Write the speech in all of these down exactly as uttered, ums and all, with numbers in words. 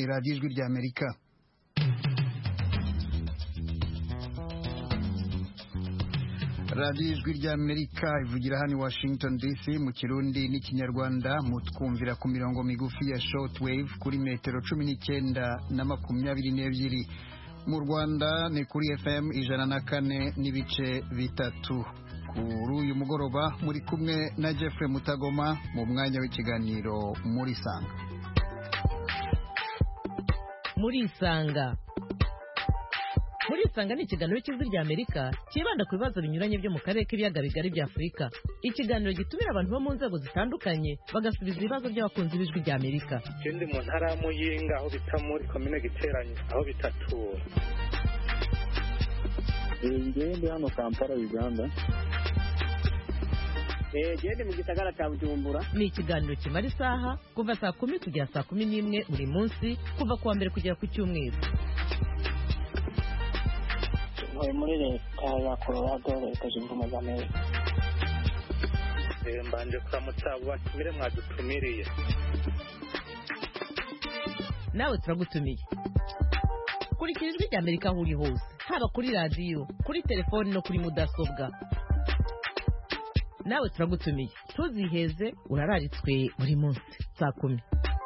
radiyo ijwi ry'Amerika. radiyo ijwi ry'Amerika ivugira hano i Washington D C mu Kirundi n'Ikinyarwanda, mutwumvira ku mirongo migufi ya shortwave kuri metero cumi n'icyenda na makumyabiri n'ebyiri. Mu Rwanda ni kuri F M ijana na kane n'ibice bitatu. Kuri uyu mugoroba muri kumwe na Jeffrey Mutagoma mu mwanya w'ikiganiro muri Sanga. Muri Sanga Muri Sanga ni ikiganiro cy'ijwi ry'Amerika kibanda ku bibazo binyuranye byo mu karere k'ibiyaga bigari bya Afurika. Ikiganiro gitumira abantu bo mu nzego zitandukanye bagasubiza ibibazo by'abakunzi b'ijwi ry'Amerika. Ikindi mu ntara ya Muyinga aho bita muri komine Giteranye aho bitatura. Ngende hano Kampala Uganda. Eh gende mu gisagara cya Bujumbura. Ni ikiganiro kimara isaha kuva saa kumi kugera saa kumi n'imwe buri munsi kuva kuwa mbere kugera ku cyumweru. Muri muri leta ya Colorado leta zunze ubumwe za Amerika. Eh mbanje kuramutsa batumire mwadutumiriye. Nawe turagutumiye. Kurikira ijwi ry'Amerika aho uri hose, haba kuri radiyo, kuri telefoni no kuri mudasobwa. Nawe turagutumiye. Tuziheze urararitswe buri munsi saa kumi.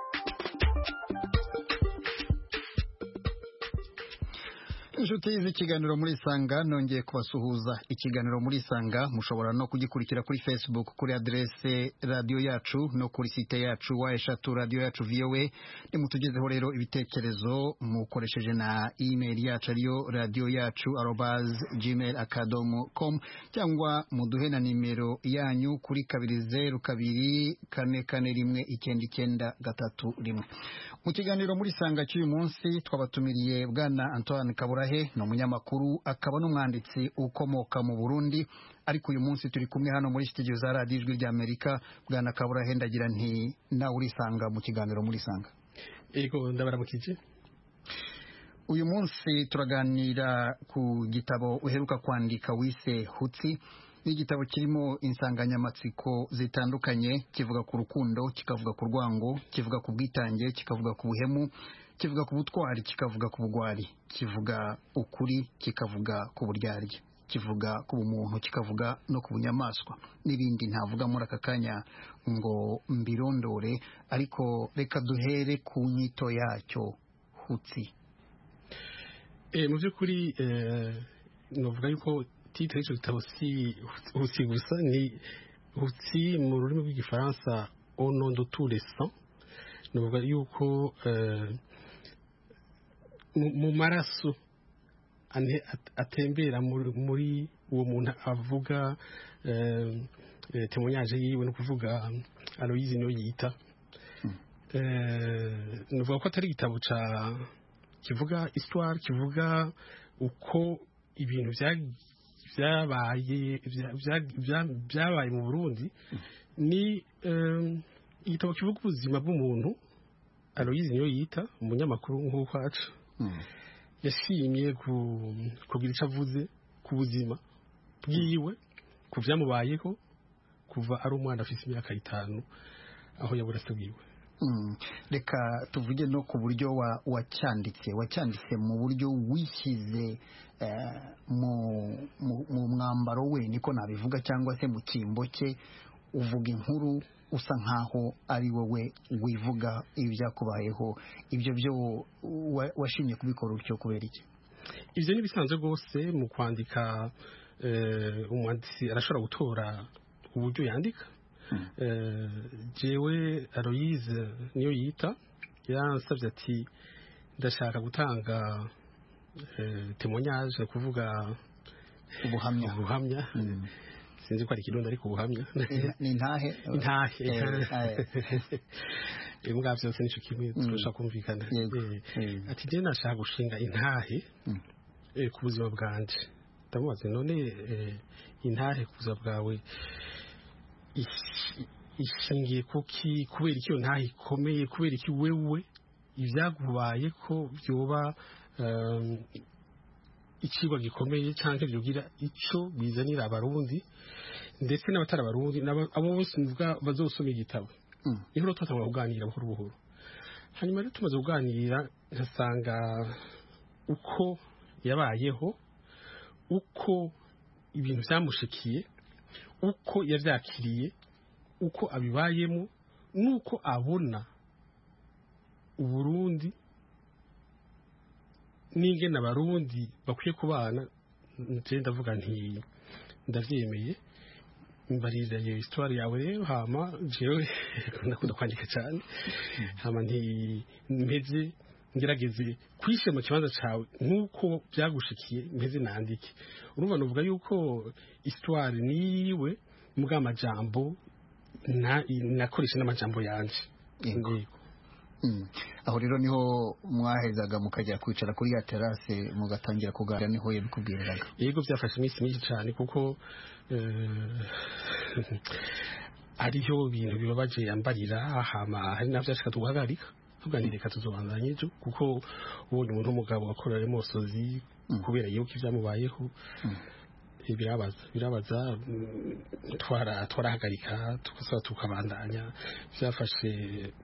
Inshuti z'ikiganiro muri Sanga nongeye kubasuhuza. Ikiganiro muri Sanga mushobora no kugikurikira kuri Facebook kuri adresse radio yacu no kuri site yacu wa eshatu radio yacu V O A. Nimutugezeho rero ibitekerezo mukoresheje na email yacu ariyo radio yacu arobase gmail akadomo com cyangwa muduhe na nimero yanyu kuri kabiri zeru kabiri kane kane rimwe icyenda icyenda gatatu rimwe. Mu kiganiro muri Sanga cy'uyu munsi twabatumiriye bwana Antoine Kaburahe, no munyamakuru akaba n'umwanditsi ukomoka mu Burundi, ariko uyu munsi turi kumwe hano muri studio za radiyo ijwi ry'Amerika. Bwana Kaburahe, ndagira nti nawe urisanga mu kiganiro muri Sanga. Ego ndabaramukije. Uyu munsi turaganira ku gitabo uheruka kwandika wise Hutsi. Ni igitabo kirimo insanganyamatsiko zitandukanye, kivuga ku rukundo, kikavuga ku rwango, kivuga ku bwitange, kikavuga ku buhemu, kivuga ku butwari, kikavuga ku bugwari, kivuga ukuri, kikavuga ku buryarya, kivuga ku bumuntu, kikavuga no ku bunyamaswa n'ibindi ntavuga muri aka kanya ngo mbirondore, ariko reka duhere ku nyito yacyo Hutsi. Eh mu by'ukuri eh novuga yuko titre y'icyo gitabo si Hutsi gusa, ni Hutsi mu rurimi rw'igifaransa au nom de tous les sangs. Novuga yuko eh mu maraso atembera muri uwo muntu avuga témoignage yiwe, no kuvuga Aloyizi niyo yita. Novuga ko atari igitabo ca kivuga histoire, kivuga uko ibintu byabaye byabaye mu Burundi. Ni igitabo kivuga ubuzima bw'umuntu. Aloyizi niyo yita umunyamakuru nk'uko aca yashimye kugira icyo avuze ku buzima bwiwe, ku byamubayeho kuva ari umwana afite imyaka itanu aho yabura se bwiwe. Reka tuvuge no ku buryo wacyanditse wacyanditse mu buryo wishyize mu mwambaro we, niko nabivuga, cyangwa se mu cyimbo cye, uvuga inkuru usa nkaho ari wowe wivuga ibyakubayeho. Ibyo byo washimye kubikora utyo kubera iki? Ibyo ni bisanzwe rwose mu kwandika. Umwanditsi arashobora gutora uburyo yandika. Jewe Aloyize niyo yita yansabye ati ndashaka gutanga témoignage, kuvuga ubuhamya ubuhamya sinzi ko ari kirundi ariko ubuhamya ni intahe intahe imbwa byose nico kimwe turashaka kumvikana. Ati je nashaka gushinga intahe ku buzima bwanje. Ndamubaza none intahe ku buzima bwawe ishingiye kuki, kubera iki iyo ntahe ikomeye, kubera iki wewe ibyagubaye ko byoba ikigwa gikomeye cyangwa byugira icyo bizanira abarundi ndetse n'abatari abarundi abo bose bazosoma igitabo. Niho twatangwa kuganira buhoro buhoro. hanyuma rero tumaze kuganira nkasanga uko yabayeho uko ibintu byamushikiye uko yabyakiriye uko abibayemo nuko abona Uburundi n'ingene abarundi bakwiye kubana nje ndavuga nti ndavyemeye mbarira iyo histoire yawe rero hama jewe ndakunda kwandika cyane hama nti mpeze ngerageze kwishe mu kibanza cawe nkuko byagushikiye mpeze nandike urumva novuga yuko histoire niwe muga amajambo na nakoresha n'amajambo yanje yego Mm. aho rero niho mwahezaga mukajya kwicara kuri ya terrasse mugatangira kuganira niho yabikubwiraga yego byafashe iminsi myinshi cyane kuko ariho ibintu bibabaje yambarira hama hari navyo ashaka tugahagarika tuganire ka tuzobandanya ejo kuko ubundi umuntu w'umugabo akorera Mosozi kubera yuko ivyamubayeho birabaza birabaza twara twarahagarika tukasaba tukabandanya byafashe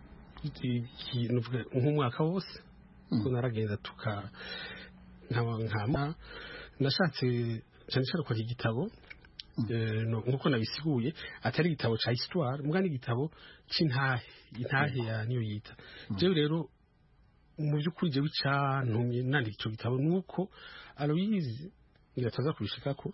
nk'umwaka wose ko naragenda tuka nkama nashatse cyane cyane kwa igitabo nkuko nabisiguye atari igitabo ca histoire muga ni igitabo c'intahe intahe ya niyo yita jewe rero mu by'ukuri jewe icantumye nandika ico gitabo nuko Aloyizi ngirataza kubishikako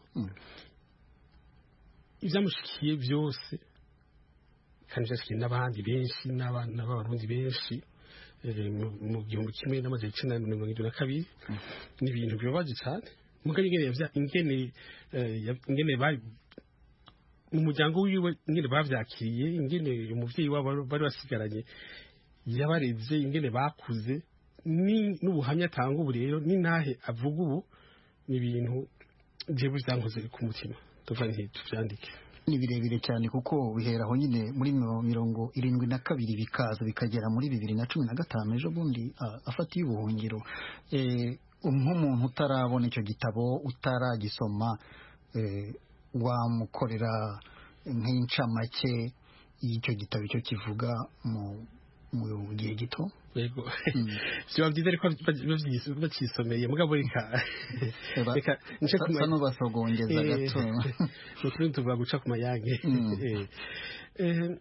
ivyamushikiye byose kandi byashikiye n'abandi benshi n'abana b'abarundi benshi mu gihumbi kimwe n'amajana icenda na mirongo irindwi na kabiri ni ibintu bibabaje cyane mugari ingene yavya ingene ingene bari mu muryango wiwe ingene bavyakiriye ingene umuvyeyi wabo bari basigaranye yabareze ingene bakuze ni n'ubuhamya atanga ubu rero ni nahe avuga ubu ni ibintu jewe byankoze ku mutima tuva nti tuvyandike ni birebire cyane kuko biheraho nyine muri mirongo irindwi na kabiri bikaza bikagera muri bibiri na cumi na gatanu ejo bundi afatiye ubuhungiro nk'umuntu utarabona icyo gitabo utaragisoma wamukorera nk'incamake y'icyo gitabo icyo kivuga mu gihe gito yego siba byiza ariko bakisomeye mugabo reka reka nce kuma n'ubasogongeza gato n'utundi tuvuga guca ku mayange eh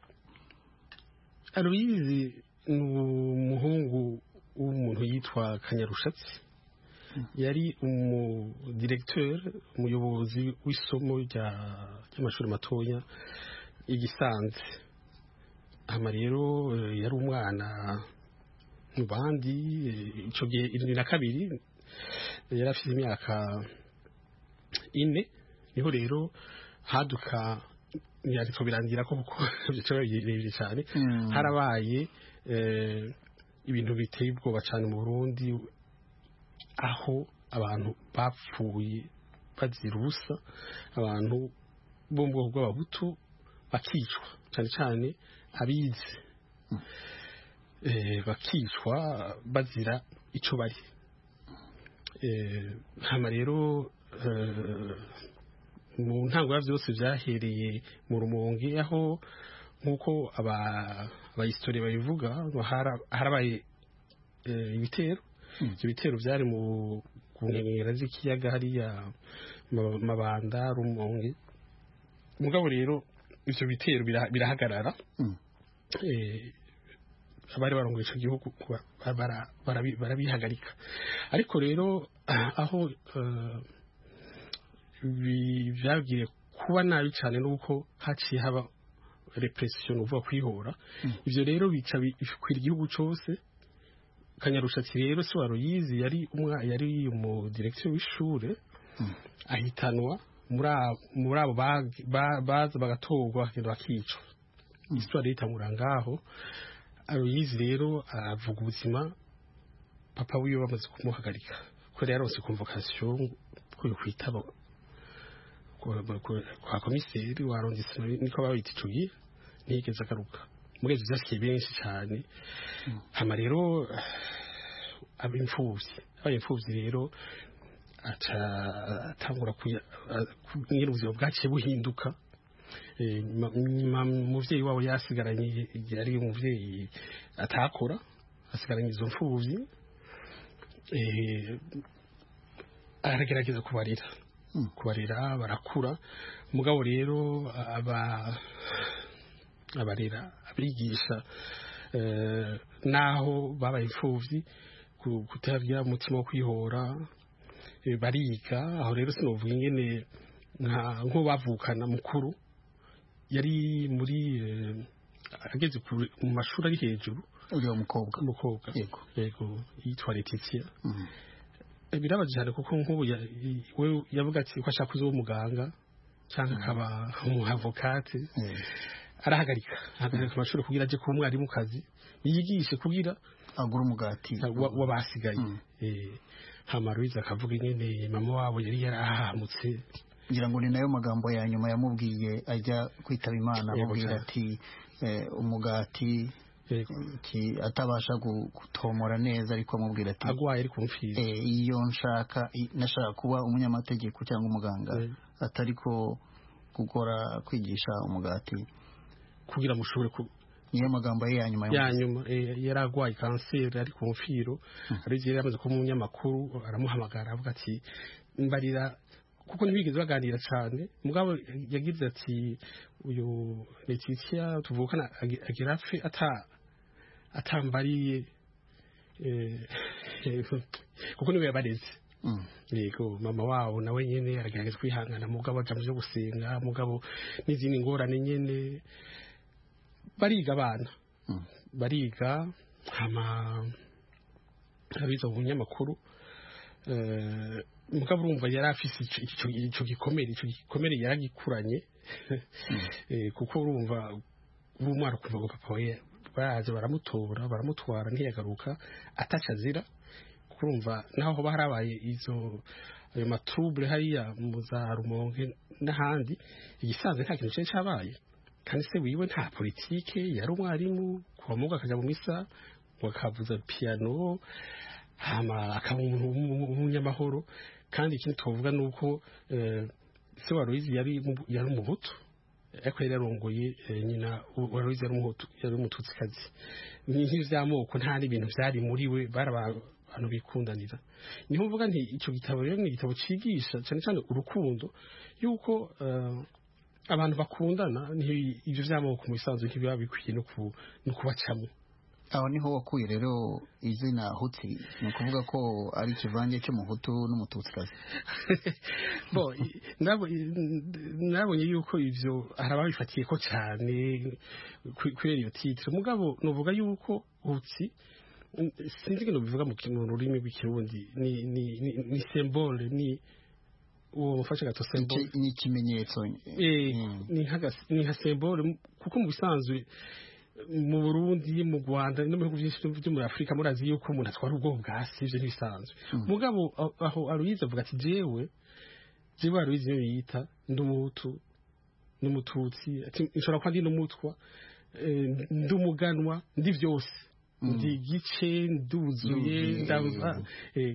Aloyizi ni umuhungu w'umuntu yitwa Kanyarushatsi yari umu directeur umuyobozi w'isomo ry'amashuri matoya igisanze hama rero yari umwana mu bandi ico gihe irindwi na kabiri yari afite imyaka ine niho rero haduka yariko birangira ko kuko birebire cyane harabaye ibintu biteye ubwoba cyane mu Burundi aho abantu bapfuye bazira ubusa abantu bo mu bwoko bw'abahutu bakicwa cyane cyane abize bakicwa bazira icyo bari hano rero mu ntango byose byahereye mu Rumonge aho nk'uko abahistori babivuga harabaye ibitero ibyo bitero byari mu nkengero z'ikiyaga hariya Mabanda Rumonge mugabo rero ibyo bitero birahagarara abari barongoye icyo gihugu barabihagarika ariko rero aho byagiye kuba nabi cyane nuko haciye haba repression uvuga kwihora ivyo rero bica bikwira igihugu cyose Kanyarushatsi rero si Aloyizi yari umwa yari umu directeur w'ishure ahitanwa muri abo baza bagatorwa bakagenda bakicwa histoire itamura ngaho Aloyizi rero avuga ubuzima papa wiwe bamaze kumuhagarika ko rero yaronse convocation ko kwitaba kwa komiseri wa arrondissement niko babita ico gihe nigeze agaruka mugeze byashikiye benshi cyane hama rero abimfuvyi abimfuvyi rero aca atangura kugira ubuzima bwaciye buhinduka umuvyeyi wabo yasigaranye yari umuvyeyi atakora asigaranye izo mfuvyi eh aragerageza kubarira Mm. kubarira barakura mugabo rero aba abarera abigisha eh, naho babaye imfuvyi kutagira umutima wo kwihora eh, bariga aho rero sinovuga ingene nka nko bavukana mukuru yari muri eh, ageze mu mashuri ari hejuru uriyo mukobwa umukobwa yego yego yitwa Letitia Mhm. birabaje cyane kuko nk'ubu ya- we yavuga ati ko ashaka kuza umuganga cyangwa akaba umuavocate Eh, arahagarika ahagarika amashuri kugira aje kuba umwarimu kazi yigishe kugira agura umugati wa- wabasigaye Mm. eh hama Louise akavuga ingene mama wabo yari yarahamutse ngira ngo ni nayo magambo ya nyuma yamubwiye ajya kwitaba Imana Yego amubwira cyane. ati eh, umugati yego ki atabasha gu- gutomora neza ariko amubwira ati agwaye ari kumfira eh, iyo nshaka i- nashaka kuba umunyamategeko cyangwa umuganga Eh. atari ko gukora kwigisha umugati kugira mushobore ku niyo magambo ye ya nyuma ya yamuvuze. nyuma eh, yaragwaye kanseri ari ku mfiro ari je yamaze kuba umunyamakuru aramuhamagara avuga ati mbarira kuko ntibigeze baganira cyane mugabo yagize ati uyu Letitia tuvukana agi- agira afi ata atambariye eh kuko niwe yabareze Mm. yego mama wabo nawe nyene aragerageza kwihangana mugabo aja mu byo gusenga mugabo n'izindi ngorane nyene bariga abana Mm. bariga hama abiza mu binyamakuru eh mugabo urumva yari afise ico- ico ico gikomere ico gikomere yaragikuranye eh kuko urumva urumwara kuva ngo papa we baraje baramutora baramutwara ntiyagaruka atacazira kurumva naho hoba harabaye izo ayo matrouble hariya mu za Rumonge n'ahandi igisanzwe nta kintu cyari cyabaye kandi se wiwe nta politike yari umwarimu kuva mu akaja mu misa wakavuza piano hama akaba umuntu w'umunyamahoro kandi ikindi tuvuga nuko eh, se wa Louise yari mu- yari umuhutu ariko yari yarongoye eh, nyina wa Louise yari umuhutu yari umututsikazi ni nk'ivyamoko nta n'ibintu vyari muri we baraba abantu bikundanira niho mvuga nti icyo gitabo rero ni igitabo cigisha cyane cyane urukundo yuko eh, abantu bakundana ni ivyo vyamoko mu bisanzwe ntibiba bikwiye no ku no kubacamo aho niho wakuye rero izina Hutsi ni ukuvuga ko ari ikivange cy'umuhutu n'umututsikazi bo i- nabo i- nabonye yuko ivyo harababifatiye ko cyane kwi- kubera iyo titre mugabo novuga yuko Hutsi mm, sinzi ngo bivuga mu kintu rurimi rw'ikirundi ni ni ni, ni symbole ni uwo mufasha gato symbole Iki- ni ikimenyetso eh Mm. ni nka gas- ni nka symbole kuko mu bisanzwe mu Burundi mu Rwanda no mu bihugu byinshi byo muri Afrika murazi yuko umuntu atwara ubwo bwasi ivyo ntibisanzwe Mm. mugabo aho- aho Aloyize avuga ati jewe jewe Aloyize niyo yita ndumuhutu n'umututsi ati nshobora kuba ndi n'umutwa eh, ndumuganwa ndi byose Mm. ndi gice nduzuye Nduzuye, ndabuza eh,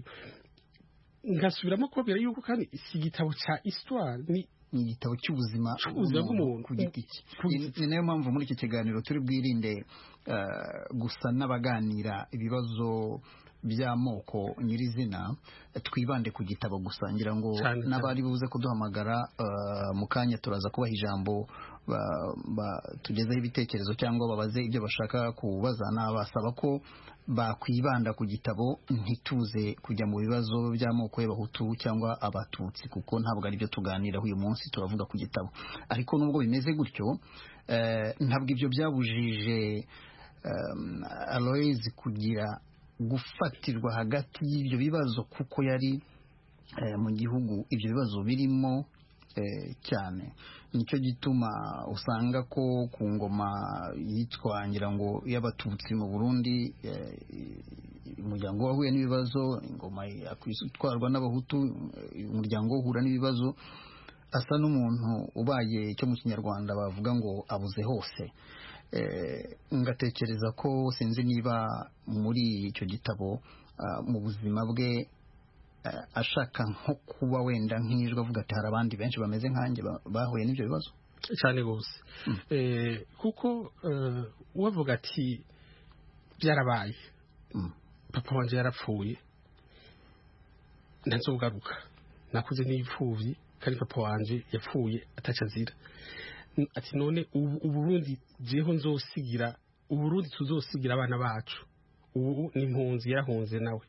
ngasubiramo kubabwira yuko kandi iki gitabo ca histoire ni ni igitabo cy'ubuzima Cy'ubuzima bw'umuntu. ku giti cye Ku Ni- giti ni nayo mpamvu muri iki kiganiro turi bwirinde eh, gusa n'abaganira ibibazo by'amoko nyirizina twibande ku gitabo gusa ngira ngo Cyane, cyane. n'abari buze kuduhamagara eh, mu kanya turaza kubaha ijambo ba- ba- tugezeho ibitekerezo cyangwa babaze ibyo bashaka kubaza nabasaba ko bakwibanda ku gitabo ntituze kujya mu bibazo by'amoko y'abahutu cyangwa abatutsi kuko ntabwo ari byo tuganiraho uyu munsi turavuga ku gitabo ariko nubwo bimeze gutyo eh, ntabwo ibyo byabujije um, Aloyize kugira gufatirwa hagati y'ibyo bibazo kuko yari eh, mu gihugu ibyo bibazo birimo eh, cyane nicyo gituma usanga ko ku ngoma yitwa ngira ngo y'abatutsi mu Burundi eh, umuryango wahuye n'ibibazo ingoma yakwitwarwa n'abahutu eh, umuryango uhura n'ibibazo asa n'umuntu ubaye cyo mu kinyarwanda bavuga ngo abuze hose eh, ngatekereza ko sinzi niba muri icyo gitabo ah, mu buzima bwe eh, ashaka nko kuba wenda nk'ijwi avuga ati hari abandi benshi bameze nkanjye ba- bahuye n'ibyo bibazo cyane gose eh kuko eh, uwavuga ati byarabaye papa wanje yarapfuye ntazogaruka nakuze n'ipfuvyi kandi papa wanje yapfuye atacazira ati none uburundi jeho nzosigira uburundi tuzosigira abana bacu ubu ni impunzi yarahunze nawe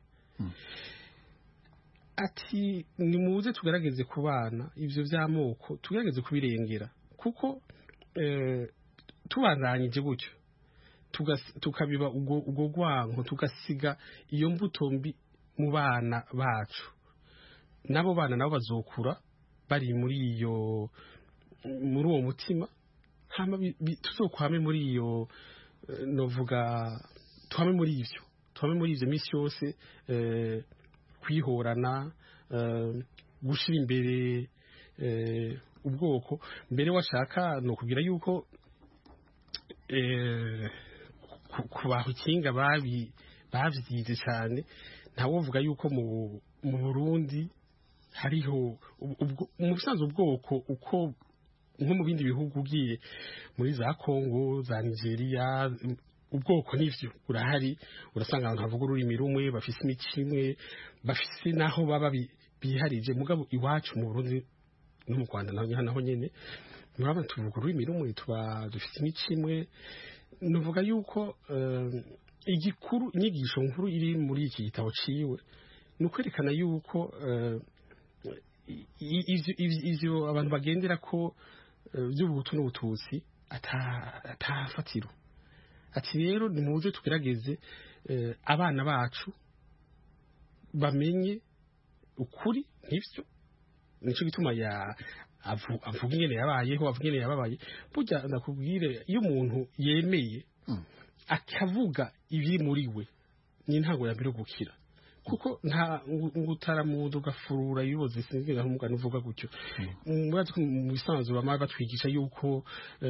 ati nimuze tugerageze kubana ivyo vy'amoko tugerageze kubirengera kuko tubandanyije gutyo tukabiba ubwo gwanko tugasiga iyo mbuto mbi mu bana bacu nabo bana nabo bazokura bari muri iyo muri uwo mutima hama tuzokwame muri iyo novuga twame muri ivyo twame muri ivyo misi yose kwihorana gushira imbere ubwoko mbere washaka no kugira yuko kubaho kinga babi bavyize cyane ntawovuga yuko mu Burundi hariho mu bisanzwe ubwoko uko nko mu bindi bihugu ugiye muri za Kongo za Nigeria ubwoko nivyo urahari urasanga abantu bavuga ururimi rumwe bafise imikimwe bafise naho baba biharije mugabo iwacu mu Burundi no mu Rwanda naho nyene muraba tuvuga ururimi rumwe tuba dufise imikimwe nuvuga yuko igikuru inyigisho nkuru iri muri iki gitabo ciwe nukwerekana yuko ivyo abantu bagendera ko by'ubuhutu n'ubututsi atafatiro ati rero nimuze tugerageze abana bacu bamenye ukuri nk'ivyo nico gituma ya avuga ingene yabayeho avuga ingene yababaye burya ndakubwire iyo umuntu yemeye akavuga ibiri muri we ni ntago yambere gukira kuko nta ngutaramundo gafurura yiboze sinzira nk'umugani uvuga gutyo mu bisanzwe bama batwigisha yuko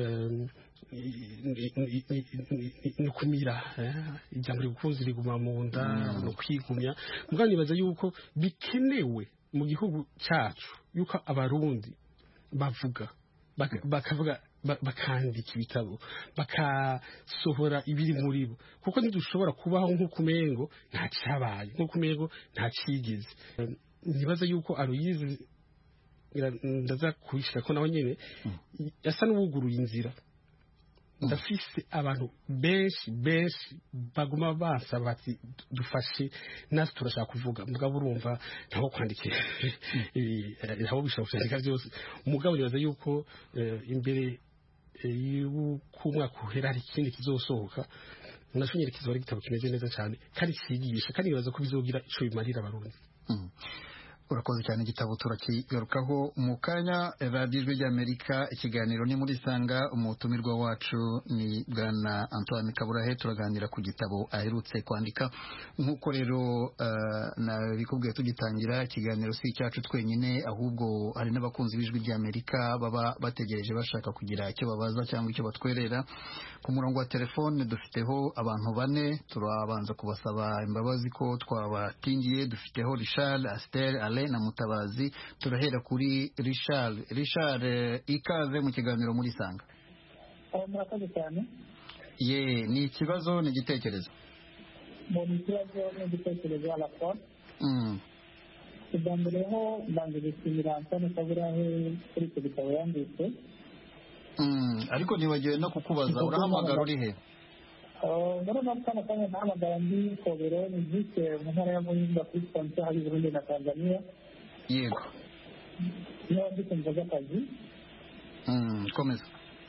nukumira ijambo rikuzi riguma mu nda no kwigumya mugani baza yuko bikenewe mu gihugu cyacu yuko abarundi bavuga bakavuga bakandika ibitabo bakasohora ibiri muri bo kuko ntidushobora kubaho nk'uko umengo nta cyabaye nk'uko umengo nta cyigize nibaza yuko Aloyize ndaza kwishira ko nawe nyene yasa n'ubuguruye inzira ndafise abantu benshi benshi baguma basaba bati dufashe nasi turashaka kuvuga mugabo urumva ntaho kwandikira ntaho bishobora kwandika byose mugabo nibaza yuko imbere y'uko umwaka uhera hari ikindi kizosohoka nashonyere kizoba ari igitabo kimeze neza cyane kandi kigisha kandi nibaza ko bizogira ico bimarira abarundi urakoze cyane igitabo turakigarukaho mu kanya. radiyo ijwi ry'Amerika ikiganiro ni muri sanga umutumirwa wacu ni bwana Antoine Kaburahe turaganira ku gitabo aherutse kwandika nk'uko rero uh, nabikubwiye tugitangira ikiganiro si cyacu twenyine ahubwo hari n'abakunzi b'ijwi ry'Amerika baba bategereje bashaka kugira icyo babaza cyangwa icyo batwerera. Ku murongo wa telefone dufiteho abantu bane turabanza kubasaba imbabazi ko twabatingiye. Dufiteho Richard, Astel, Alain na Mutabazi. Turahera kuri Richard. Richard, ikaze mu kiganiro muri sanga. Murakoze cyane. Ye, ni ikibazo ni igitekerezo? Mu ikibazo ni igitekerezo ala fois. Mm. Kidambireho banze gusimira Antoine Kaburahe kuri icyo gitabo yanditse. Mm, ariko nibagiwe no kukubaza urahamagara uri he? Oh, muri nakana kanya nahamagara ndi Kobero ni zike mu ntara ya Muyinga kuri sponsor hari Burundi na Tanzania. Yego. Niyo ndiko mvuga kazi. Mm, komeza.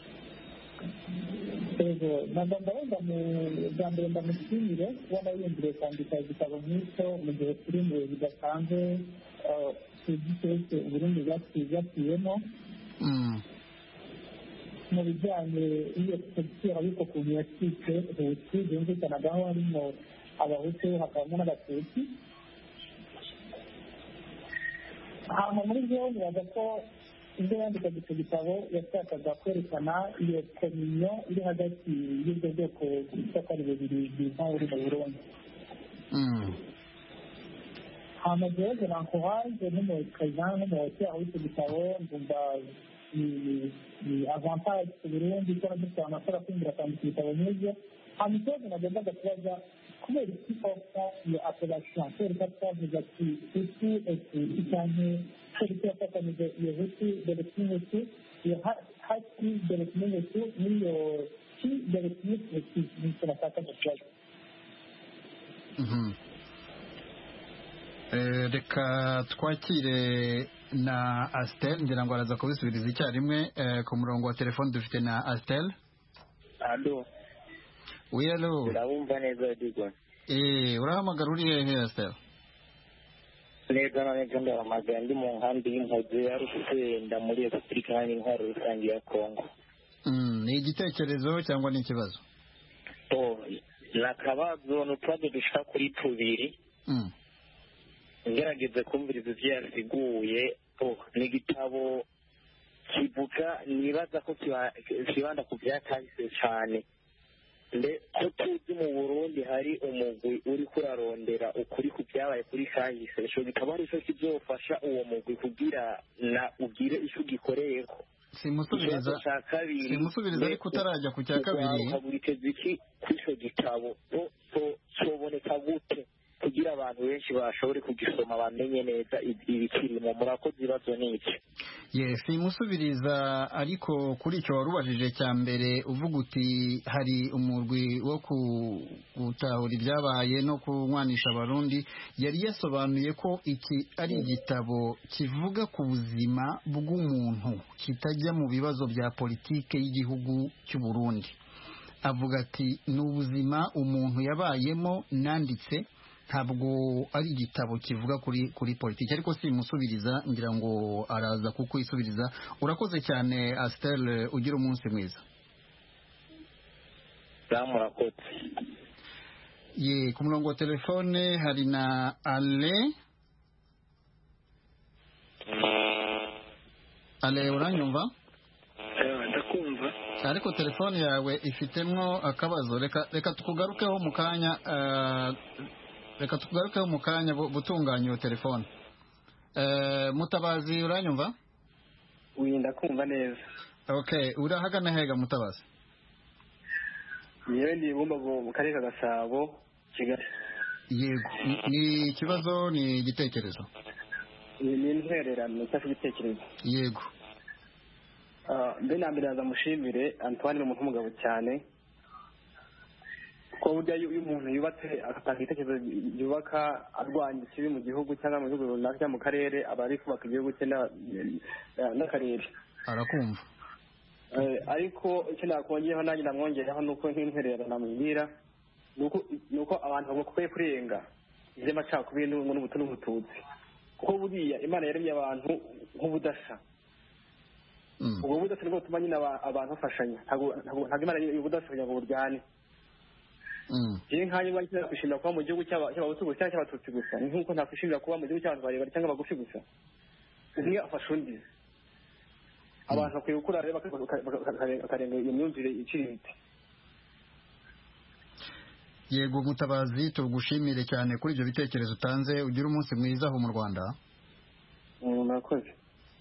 Ego, nagomba wenda mu gambere ndamushimire kubona yiyumvire kwandika igitabo nk'icyo mu gihe turi mu bidasanzwe tugitetse Uburundi bwatiyemo. Mm. Mu bijyanye n'iyo politiki ariko ukuntu yacitse Hutu byumvikanagaho harimo Abahutu hakabamo n'Abatutsi. Hanyuma muri byo biraga ko ibyo yandikaga icyo gitabo yashakaga kwerekana iyo kominyo iri hagati y'ibyo bwoko bw'isoko ari bubiri bwiza uri mu Burundi. Hanyuma rero nankuhaje n'umukaza n'umuhoti aho icyo gitabo ngumva ni avantage ku Burundi ko dufite amakuru akwinjira kwandika ibitabo nk'ibyo. Hanyuma ikibazo nagombaga kubaza kubera iki ofta iyo apelation kubera ko twavuze ati hutu etuti cyane kubera ko yafatanije iyo hutu dore kimwe iyo hati dore kimwe n'iyo ki dore kimwe ni tunataka kushaka. Reka twakire na Astel ngira ngo araza kubisubiriza icyarimwe ku murongo wa telefone dufite na Astel. Alo. Oui, alo. Urabumva neza Digo? Eh, urahamagara uri hehe Astel? Neza na neza ndahamagara ndi mu nkambi y'impunzi ya Rusenda muri Repubulika y'Intwaro Rusange ya Kongo. Mm, ni igitekerezo cyangwa ni ikibazo? Oh, nakabazo n'utwaje dushaka kuri tubiri. Mm. Ngerageze kumviriza ivyo yasiguye. Oh, ni igitabo kivuga nibaza ko kibanda ku byakahise cyane. Nde ko tuzi mu Burundi hari umugwi uri kurarondera ukuri ku byabaye kuri kahise, cyo gitabo ari cyo kizofasha uwo mugwi kugira na ugire icyo gikoreyeko. Simusubiriza simusubiriza ariko utarajya ku cya kabiri ukagurikeza iki kw'icyo gitabo so soboneka gute kugira abantu benshi bashobore kugisoma bamenye neza ibikirimo. Murakoze ibibazo n'iki? Yes, simusubiriza ariko kuri icyo warubajije cya mbere uvuga uti hari umurwi wo gutahura ibyabaye no kunywanisha abarundi, yari yasobanuye ko iki ari igitabo kivuga ku buzima bw'umuntu kitajya mu bibazo bya politike y'igihugu cy'u Burundi. Avuga ati ni ubuzima umuntu yabayemo nanditse, ntabwo ari igitabo kivuga kuri kuri politiki, ariko simusubiriza ngira ngo araza kukwisubiriza. Urakoze cyane Astel, ugira umunsi mwiza. Murakoze. Ye, ku murongo wa telefone hari na Ale. Ale, uranyumva? Eh, ndakumva. Ariko telefone yawe ifitemo akabazo. Reka reka tukugarukeho mu kanya. Uh, reka tugarukeho mu kanya butunganya iyo telefone. Eh, Mutabazi, uranyumva? Winda kumva neza. Okay, urahagana hega Mutabazi? Yewe ndi bumba mu karere ka Gasabo, Kigali. Yego, ni ikibazo ni igitekerezo? Ni intwererano cyangwa igitekerezo. Yego. Ah, mbe nambere azamushimire Antoine n'umuntu w'umugabo cyane. Ko burya iyo umuntu yubatse agatanga igitekerezo yubaka arwanya ikibi mu gihugu cyangwa mu gihugu runaka mu karere, aba ari kubaka igihugu cye n'akarere. Arakumva. Ariko icyo nakongeraho nanjye namwongeraho nuko nk'intwererano namubwira nuko nuko abantu bakwiye kurenga iby'amacakubiri n'ubutu n'ubututsi, kuko buriya Imana yaremye abantu nk'ubudasa. Ubwo budasa nibwo butuma nyine abantu bafashanya. Ntabwo Imana y'ubudasa kugira ngo buryane. Iyo nk'ayo bari kwishimira kuba mu gihugu cy'abahutu gusa cyangwa cy'abatutsi gusa, ni nk'uko ntakwishimira kuba mu gihugu cy'abantu barebare cyangwa bagufi gusa. Umwe afasha undi. Abantu bakwiye gukura rero bakarenga iyo myumvire iciriritse. Yego Mutabazi, tugushimire cyane kuri ibyo bitekerezo utanze. Ugira umunsi mwiza aho mu Rwanda. Murakoze.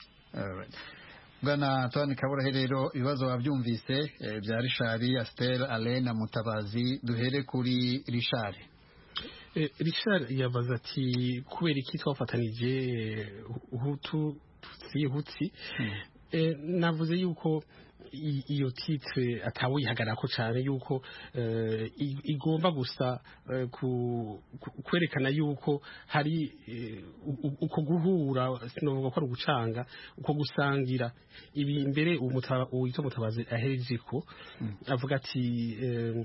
Bwana Antoine Kaburahe, rero ibibazo wabyumvise bya Richard, Astel, Alain na Mutabazi. Duhere kuri Richard. Eh, Richard yabaza ati kubera iki twafatanije Hutu Tutsi Hutsi. Hmm. Eh, navuze yuko iyo titre atawihagarara ko cyane yuko uh, igomba gusa uh, ku, kwerekana yuko hari uh, uko guhura sinovuga ko ari gucanga uko gusangira ibi imbere uwitwa Mutabazi ahereje ko mm. avuga ati uh,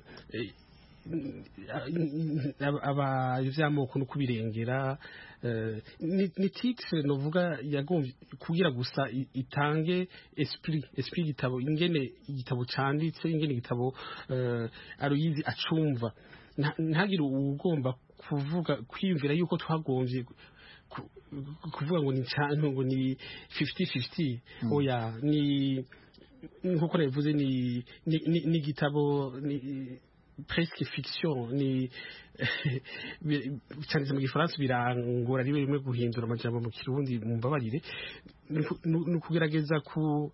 aba ivyamoko no kubirengera ni titre novuga yagombye kugira gusa itange esprit esprit gitabo ingene igitabo canditse ingene igitabo aruyizi acumva ntagire ugomba kuvuga kwiyumvira yuko twagombye kuvuga ngo ni cyane ngo ni fifty fifty oya ni nkuko navuze ni ni igitabo ni presque fiction ni cyane mu gifaransa birangora ribe rimwe guhindura amajambo mu kirundi mu mbabarire no kugerageza ku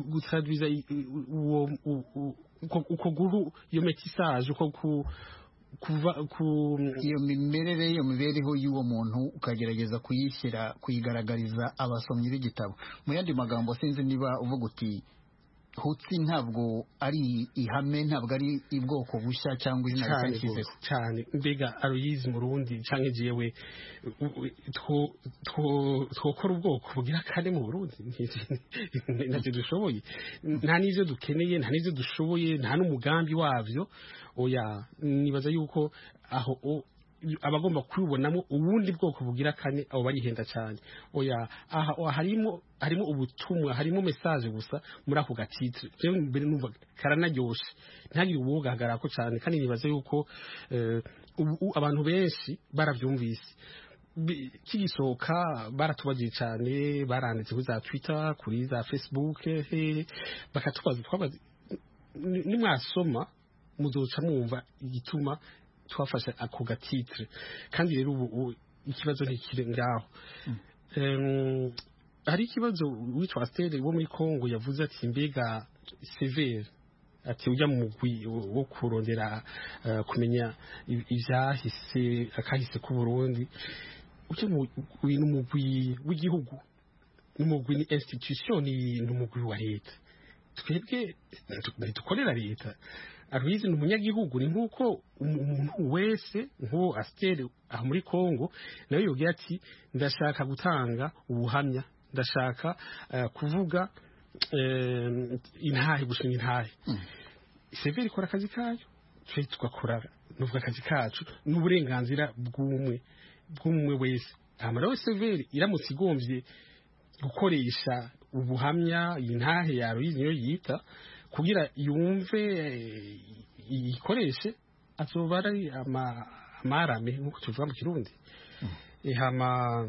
gutraduiza uwo uko guhu iyo métissage uko ku kuva ku iyo mimerere iyo mibereho y'uwo muntu ukagerageza kuyishyira kuyigaragariza abasomyi b'igitabo. Mu yandi magambo sinzi niba uvuga uti Hutsi ntabwo ari ihame, ntabwo ari ibwoko bushya cyangwa izina rishyizeho cyane. Mbega Aloyizi mu Burundi cyangwa jewe twokora ubwoko bugira kane mu Burundi ntacyo dushoboye, nta n'ivyo dukeneye, nta n'ivyo dushoboye, nta n'umugambi wavyo. Oya, nibaza yuko aho abagomba kubibonamo ubundi bwoko bugira kane abo barihenda cyane. Oya, aha harimo harimo ubutumwa, harimo message gusa muri ako gatitire. Jewe mbere numva karanaryoshe, ntagire ubugahagarara ko cyane, kandi nibaza yuko ubu abantu benshi baravyumvise kigisohoka, baratubagiye cyane, baranditse kuri za Twitter, kuri za Facebook, bakatubaza twabaza nimwasoma muzoca mwumva igituma twafashe ako gatitire. Kandi rero ubu ikibazo ntikiri ngaho. Mm. Hari ikibazo witwa Astere wo muri Kongo yavuze ati mbega severe ati ujya mu mugwi wo kurondera uh, kumenya ivyahise akahise ku Burundi, uje mu mugwi w'igihugu, n'umugwi ni institution, ni umugwi wa leta. Twebwe dukorera leta. Aloyizi ni umunyagihugu, ni nk'uko umuntu wese nk'uwo Astere aha muri Kongo nawe yogira ati ndashaka gutanga ubuhamya, ndashaka uh, kuvuga uh, intahe, gushinga intahe. Mm. Severi ikora akazi kayo, twe tugakora nuvuga akazi kacu n'uburenganzira bw'umwe bw'umwe wese. Amara we Severi iramutse igomvye gukoresha ubuhamya intahe ya Aloyizi niyo yita kugira yumve ikoreshe, azoba ari amarame nk'uko tuvuga mu Kirundi. Mm. Hama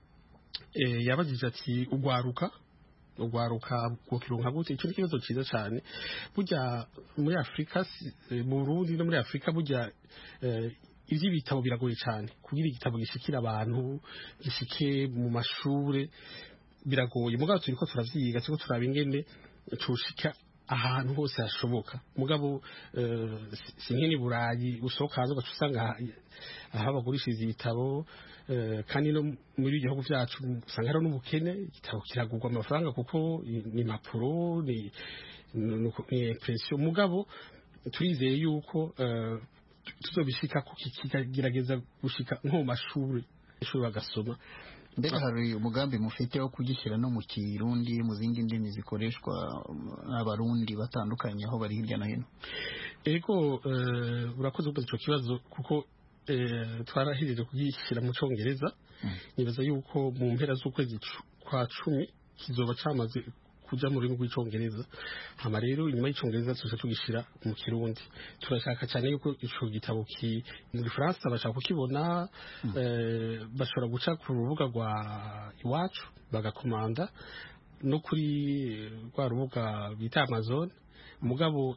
e, yabajije ati ugwaruka ugwaruka bwokironka gute. Icyo kibazo cyiza cyane. Burya muri Afrika, mu Burundi no muri Afrika, burya e, ivy'ibitabo biragoye cyane kugira igitabo gishikira abantu, gishike mu mashure, biragoye. Mugabo turiko turavyiga, turiko turaba ingene tushika ahantu hose hashoboka. Mugabo uh, sinkini Burayi usohoka hanze ugasanga aho bagurishiriza ibitabo, uh, kandi no muri igihugu byacu usanga hari n'ubukene. Igitabo kiragurwa amafaranga kuko ni impapuro, ni impression. Mugabo turizeye yuko uh, tuzobishika ku kigerageza gushika nko mashuri ishuri bagasoma. Mbega hari umugambi mufite wo kugishyira no mu Kirundi, mu zindi ndimi zikoreshwa n'abarundi batandukanye aho bari hirya na hino? Ego urakoze kubaza icyo kibazo kuko twarahirije kugishyira mu Cyongereza. Nibaza yuko mu mpera z'ukwezi kwa cumi kizoba cyamaze kuja mu rurimi rw'icyongereza. Hama rero inyuma y'icyongereza tuza tugishyira mu Kirundi. Turashaka cyane yuko ico gitabo ki mu Gifaransa bashaka kukibona, mm. eh, bashobora guca ku rubuga rwa iwacu bagakomanda no kuri rwa rubuga bita Amazon. Mugabo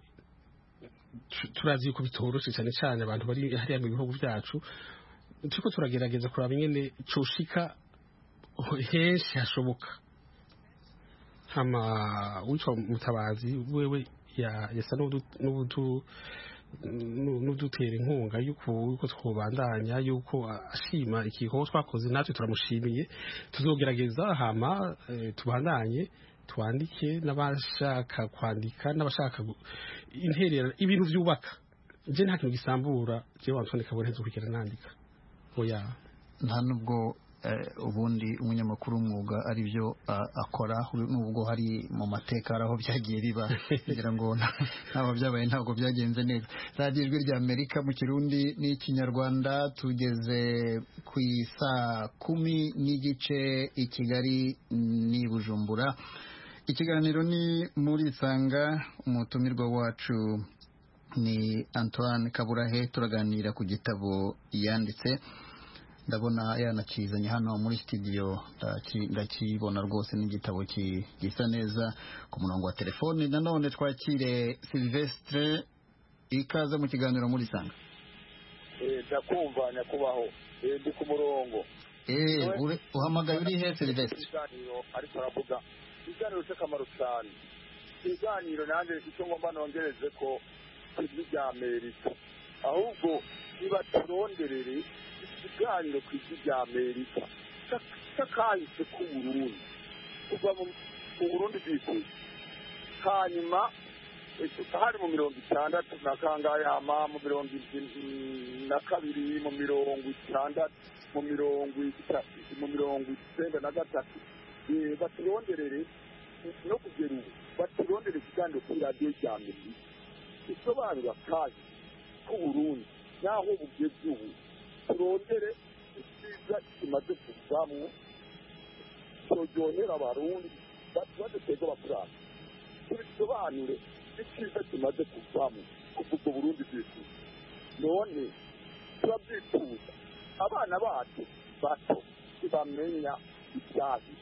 turazi yuko bitoroshe cyane cyane abantu bari hariya mu bihugu byacu. Turiko turagerageza kuraba ingene coshika henshi hashoboka. Hama witwa Mutabazi wewe ya yasa n'ubutu n'udutera inkunga yuko yuko twobandanya, yuko ashima ikiho twakoze, natwe turamushimiye. Tuzogerageza hama e, tubandanye twandike n'abashaka kwandika n'abashaka interera ibintu byubaka. Je nta kintu gisambura je wantondeka borezo kugera nandika. Oya, nta nubwo Uh, ubundi umunyamakuru umwuga ari byo uh, akora nubwo hari mu mateka aho byagiye biba kugira ngo nabo byabaye ntabwo byagenze neza. Radio Ijwi rya Amerika mu Kirundi n'Ikinyarwanda, tugeze ku saa kumi n'igice i Kigali ni Bujumbura. Ikiganiro ni muri Sanga, umutumirwa wacu ni Antoine Kaburahe, turaganira ku gitabo yanditse. Ndabona yanakizanye hano muri studio, ndakibona rwose n'igitabo gisa neza. Ku murongo wa telefone nanone twakire Silvestre, ikaze mu kiganiro muri Sanga. Eh, ndakumva nyakubaho. Eh, ndi ku murongo. Eh, ure uhamagaye uri he Silvestre? Ikiganiro ariko aravuga. Ikiganiro cy'akamaro cyane. Ikiganiro nanjye icyo ngomba nongereze ko kuri bya Amerika. Ahubwo nibaturonderere ikiganiro ku isi rya amerika cy'akahise k'uburundi kuva mu burundi bwikuye hanyuma hari mu mirongo itandatu na kangayama mu mirongo na kabiri mu mirongo itandatu mu mirongo mu mirongo icyenda na gatatu baturonderere no kugera ubu baturondere ikiganiro kuri radiyo rya amerika isobanura kandi k'uburundi n'aho bugeze ubu turondere icyiza kimaze kuvamwo cyojyonera abarundi badutega abakuranga tubisobanure icyiza kimaze kuvamwo kuva ubwo burundi bwifuza none turabyifuza abana bacu bato ntibamenya ibyahi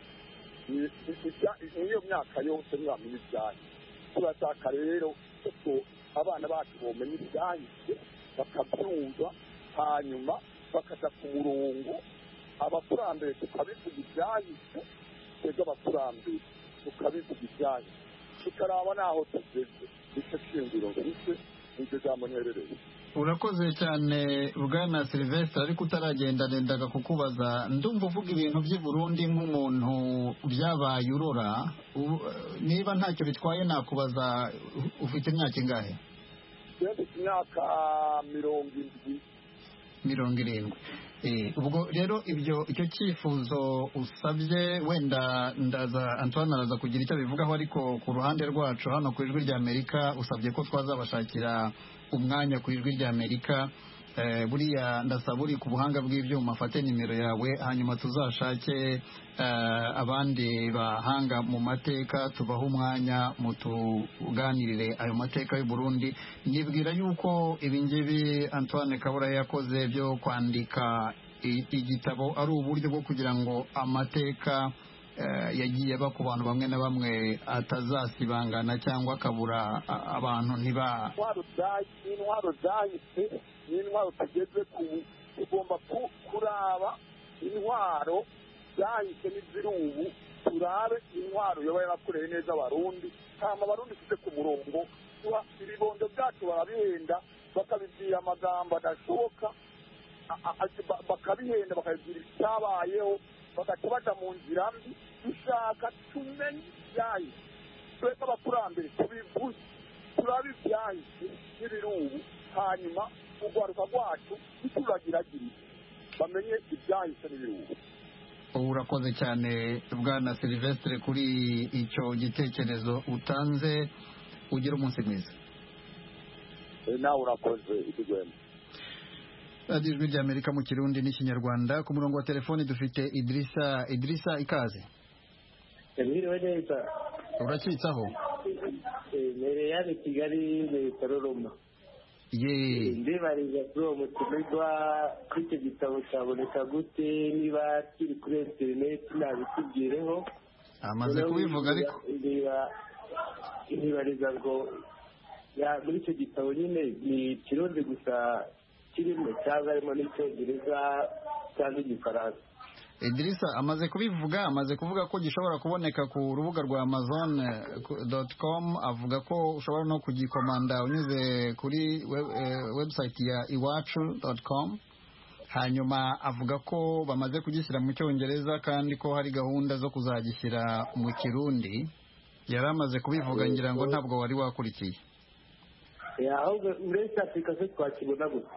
niyo myaka yose ntibamenya ibyahi turashaka rero ko abana bacu bomenya ibyahise bakabyumva hanyuma bakaja ku murongo abakurambere tukabivuga ibyahise twebwe abakurambere tukabivuga ibyahise tukaraba n'aho tugeze icyo shingiro mfise n'iryo jambo nterereye. Urakoze cyane Bwana Sylvestre, ariko utaragenda nendaga kukubaza, ndumva uvuga ibintu by'i Burundi nk'umuntu byabaye urora, niba ntacyo bitwaye nakubaza ufite imyaka ingahe? Mfite imyaka mirongo indwi. mirongo irindwi. Ubwo rero ibyo icyo cyifuzo usabye, wenda ndaza Antoine araza kugira icyo bivugaho, ariko ku ruhande rwacu hano ku ijwi rya Amerika usabye ko twazabashakira umwanya ku ijwi rya Amerika. Buriya ndasaba uri ku buhanga bw'ibyuma afate nimero yawe, hanyuma tuzashake abandi bahanga mu mateka tubaha umwanya mutuganirire ayo mateka y'u Burundi. Nibwira yuko ibingibi Antoine Kabura yakoze byo kwandika igitabo ari uburyo bwo kugira ngo amateka yagiye aba ku bantu bamwe na bamwe atazasibangana cyangwa akabura abantu ntiba intwaro zahise n'intwaro tugeze ku tugomba kuraba intwaro zahise n'iziri ubu, turabe intwaro yoba yarakoreye neza abarundi, hama abarundi tuze ku murongo, ibibondo byacu barabihenda bakabibwira amagambo adashoboka, bakabihenda bakabibwira icyabayeho, bagaca baja mu nzira mbi. Dushaka tumenye ibyahise, twese abakurambere tubivuze, turabe ibyahise n'ibiri ubu, hanyuma urwaruka rwacu ntituragiragire, bamenye ibyahise n'ibiri ubu. Urakoze cyane Bwana Sylvestre kuri icyo gitekerezo utanze, ugira umunsi mwiza. Nawe urakoze ikigwema. Radio Ijwi rya Amerika mu Kirundi n'Ikinyarwanda. Ku murongo wa telefoni dufite Idrissa. Idrissa, ikaze. Emiriwe neza. Urakitsaho? Mere yari Kigali mu Karoroma. Ye. Ndibariza kuri uwo mutumirwa kuri icyo gitabo cyaboneka gute, niba kiri kuri interineti nabitubwireho. Amaze kubivuga ariko. Ndibariza ngo muri icyo gitabo nyine ni Kirundi gusa kirimo cyangwa harimo n'icyongereza cyangwa igifaransa? Idrissa amaze kubivuga, amaze kuvuga ko gishobora kuboneka ku rubuga rwa amazon dot com, avuga ko ushobora no kugikomanda unyuze kuri web, eh, website ya iwacu dot com. Hanyuma avuga ko bamaze kugishyira mu cyongereza kandi ko hari gahunda zo kuzagishyira mu Kirundi. Yari amaze kubivuga, ngira ngo ntabwo wari wakurikiye. Ya, ahubwo muri Afrika se twakibona gute?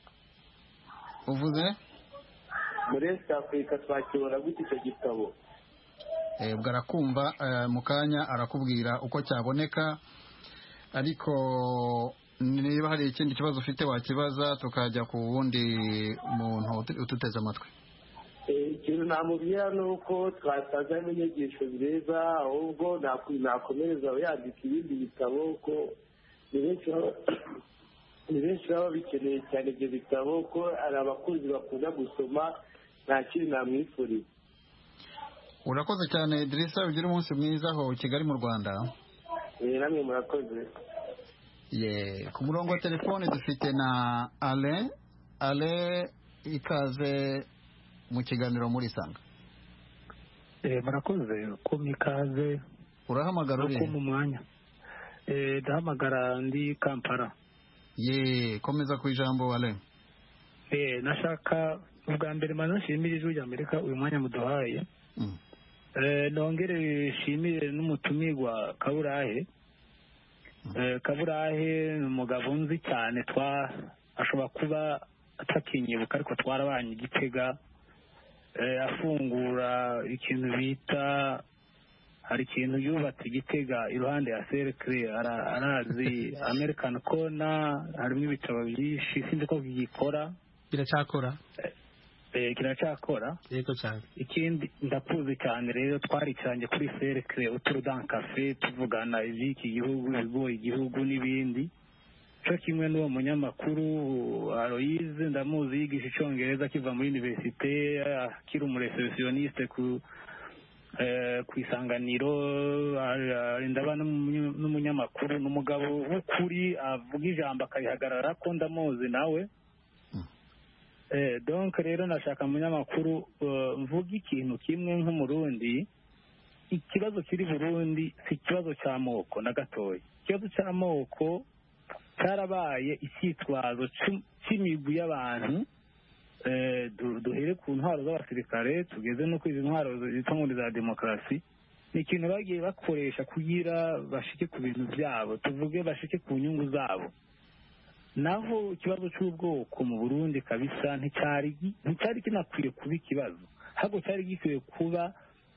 Uvuze? Muri Afrika twakibona gute icyo gitabo? Eh, ubwo arakumva mu kanya arakubwira uko cyaboneka, ariko niba hari ikindi kibazo ufite wakibaza tukajya ku wundi muntu ututeze amatwi. Ikintu namubwira ni uko twasaza n'inyigisho nziza, ahubwo nakomereza yandika ibindi bitabo, ko ni benshi baba bikeneye cyane ibyo bitabo, ko ari abakunzi bakunda gusoma, nta kindi namwifuriza. Urakoze cyane Idrissa, ugira umunsi mwiza aho Kigali mu Rwanda. Eh, namwe murakoze. Ye, ku murongo wa telefone dufite na Alain. Alain, ikaze mu kiganiro muri Sanga. Eh, murakoze ko mikaze. Urahamagara uri mu mwanya? Eh, ndahamagara ndi Kampala. Ye, komeza ku ijambo Alain. eh nashaka ubwa mbere maze nshimire ijwi rya Amerika uyu mwanya muduhaye eh nongere nshimire n'umutumirwa Kaburahe eh Kaburahe umugabo nzi cyane twa ashobora kuba atakinyibuka ariko twarabanye Gitega eh afungura ikintu bita hari ikintu yubatse Gitega iruhande ya Cercle arazi American Corner harimo ibitabo byinshi sinzi ko gikora biracakora eh kiracakora yego cyane ikindi ndakuzi cyane rero twarikiranye kuri Cercle uturudan cafe tuvugana iby'iki gihugu bigoye igihugu n'ibindi cyo kimwe n'uwo munyamakuru Aloise ndamuzi yigisha icyongereza kiva muri universite akiri umureceptioniste ku eh kwisanganiro ndaba n'umunyamakuru n'umugabo w'ukuri avuga ijambo akayihagarara ko ndamuzi nawe eh donc rero nashaka munyamakuru mvuga ikintu kimwe nk'umurundi ikibazo kiri Burundi si ikibazo cy'amoko na gatoya ikibazo cy'amoko cyarabaye icyitwazo cy'imigwi y'abantu eh duhere ku ntwaro z'abasirikare tugeze no kwiza intwaro zitwa ngo za demokarasi ni ikintu bagiye bakoresha kugira bashike ku bintu byabo tuvuge bashike ku nyungu zabo naho ikibazo cy'ubwoko mu Burundi kabisa nticyari nticyari kinakwiye kuba ikibazo ahubwo cyari gikwiye kuba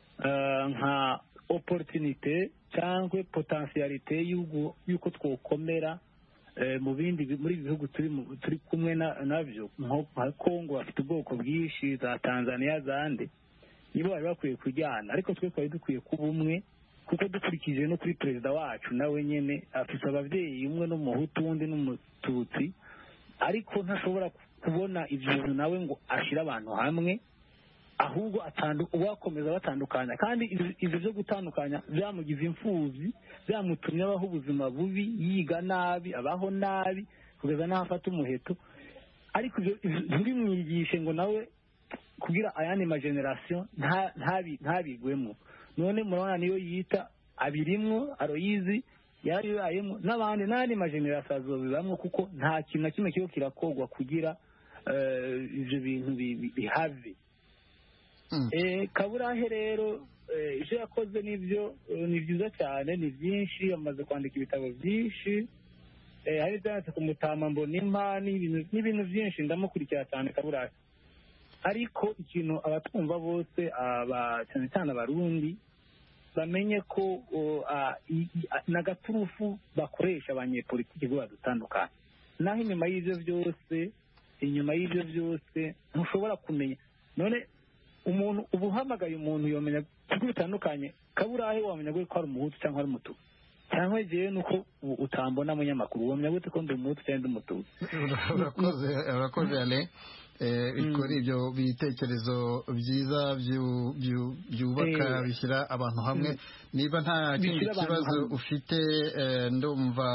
nka opportunité cyangwa potentialité y'uko twokomera mu bindi muri bihugu turi turi kumwe navyo nka Kongo afite ubwoko bwinshi za Tanzania zande nibo bari bakwiye kujyana ariko twe twari dukwiye kuba umwe kuko dukurikije no kuri perezida wacu nawe nyene afite abavyeyi umwe no muhutu undi n'umututsi ariko ntashobora kubona ibyo nawe ngo ashira abantu hamwe ahubwo uwakomeza batandukanya kandi ibyo byo gutandukanya byamugize imfubyi byamutumye abaho ubuzima bubi yiga nabi abaho nabi kugeza n'aho afata umuheto ariko ntibimwigishe ngo nawe kugira ayandi mageneration ntabigwemo none murabona niyo yita abirimwo Aloise yaribayemo n'abandi n'andi mageneration azobibamwo kuko nta kintu na kimwe kiyo kirakogwa kugira ivyo bintu bihave eh Kaburahe rero ije yakoze nivyo ni byiza cyane ni byinshi amaze kwandika ibitabo byinshi eh hari byanditse ku Mutama Mbonimpa n'ibintu byinshi ndamukurikira cyane Kaburahe ariko ikintu abatwumva bose aba cyane cyane abarundi bamenye ko n'agaturufu bakoresha abanyepolitiki bo badutandukanye naho inyuma y'ivyo byose inyuma y'ivyo byose ntushobora kumenya none umuntu ubuhamagaye umuntu yomenya kuko bitandukanye Kaburahe wamenya ko ari umuhutu cyangwa ari umutuku cyangwa jewe nuko utambona munyamakuru wamenya gute ko ndi umuhutu cyangwa ndi umutuku urakoze urakoze ale kuri ibyo bitekerezo byiza byubaka bishyira abantu hamwe niba nta kindi kibazo ufite ndumva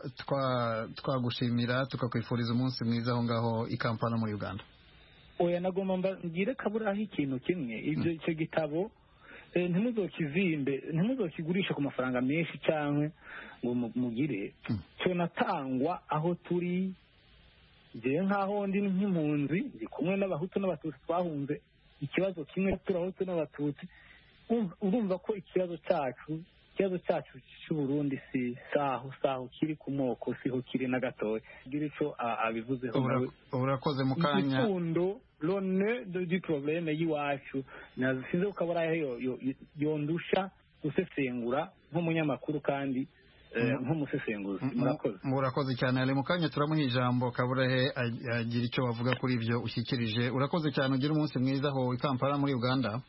twagushimira tukakwifuriza umunsi mwiza aho ngaho i Kampala muri Uganda oya nagomba mbagire Kaburahe ikintu kimwe ibyo icyo gitabo ntimuzokizimbe ntimuzokigurisha ku mafaranga menshi cyangwa ngo mugire cyo natangwa aho turi jewe nkaho ndi nk'impunzi ndi kumwe n'abahutu n'abatutsi twahunze ikibazo kimwe turahutu n'abatutsi urumva ko ikibazo cyacu ikibazo cyacu cy'u Burundi si saho saho kiri ku moko siho kiri na gatoya gira ico abivuzeho urakoze mu kanya ifundo lone du problème yiwacu nazize Kaburahe yondusha gusesengura nk'umunyamakuru kandi nk'umusesenguzi murakoze murakoze cyane ale mu kanya turamuha ijambo Kaburahe agira icyo bavuga kuri ibyo ushyikirije urakoze cyane ugira umunsi mwiza aho i Kampala muri Uganda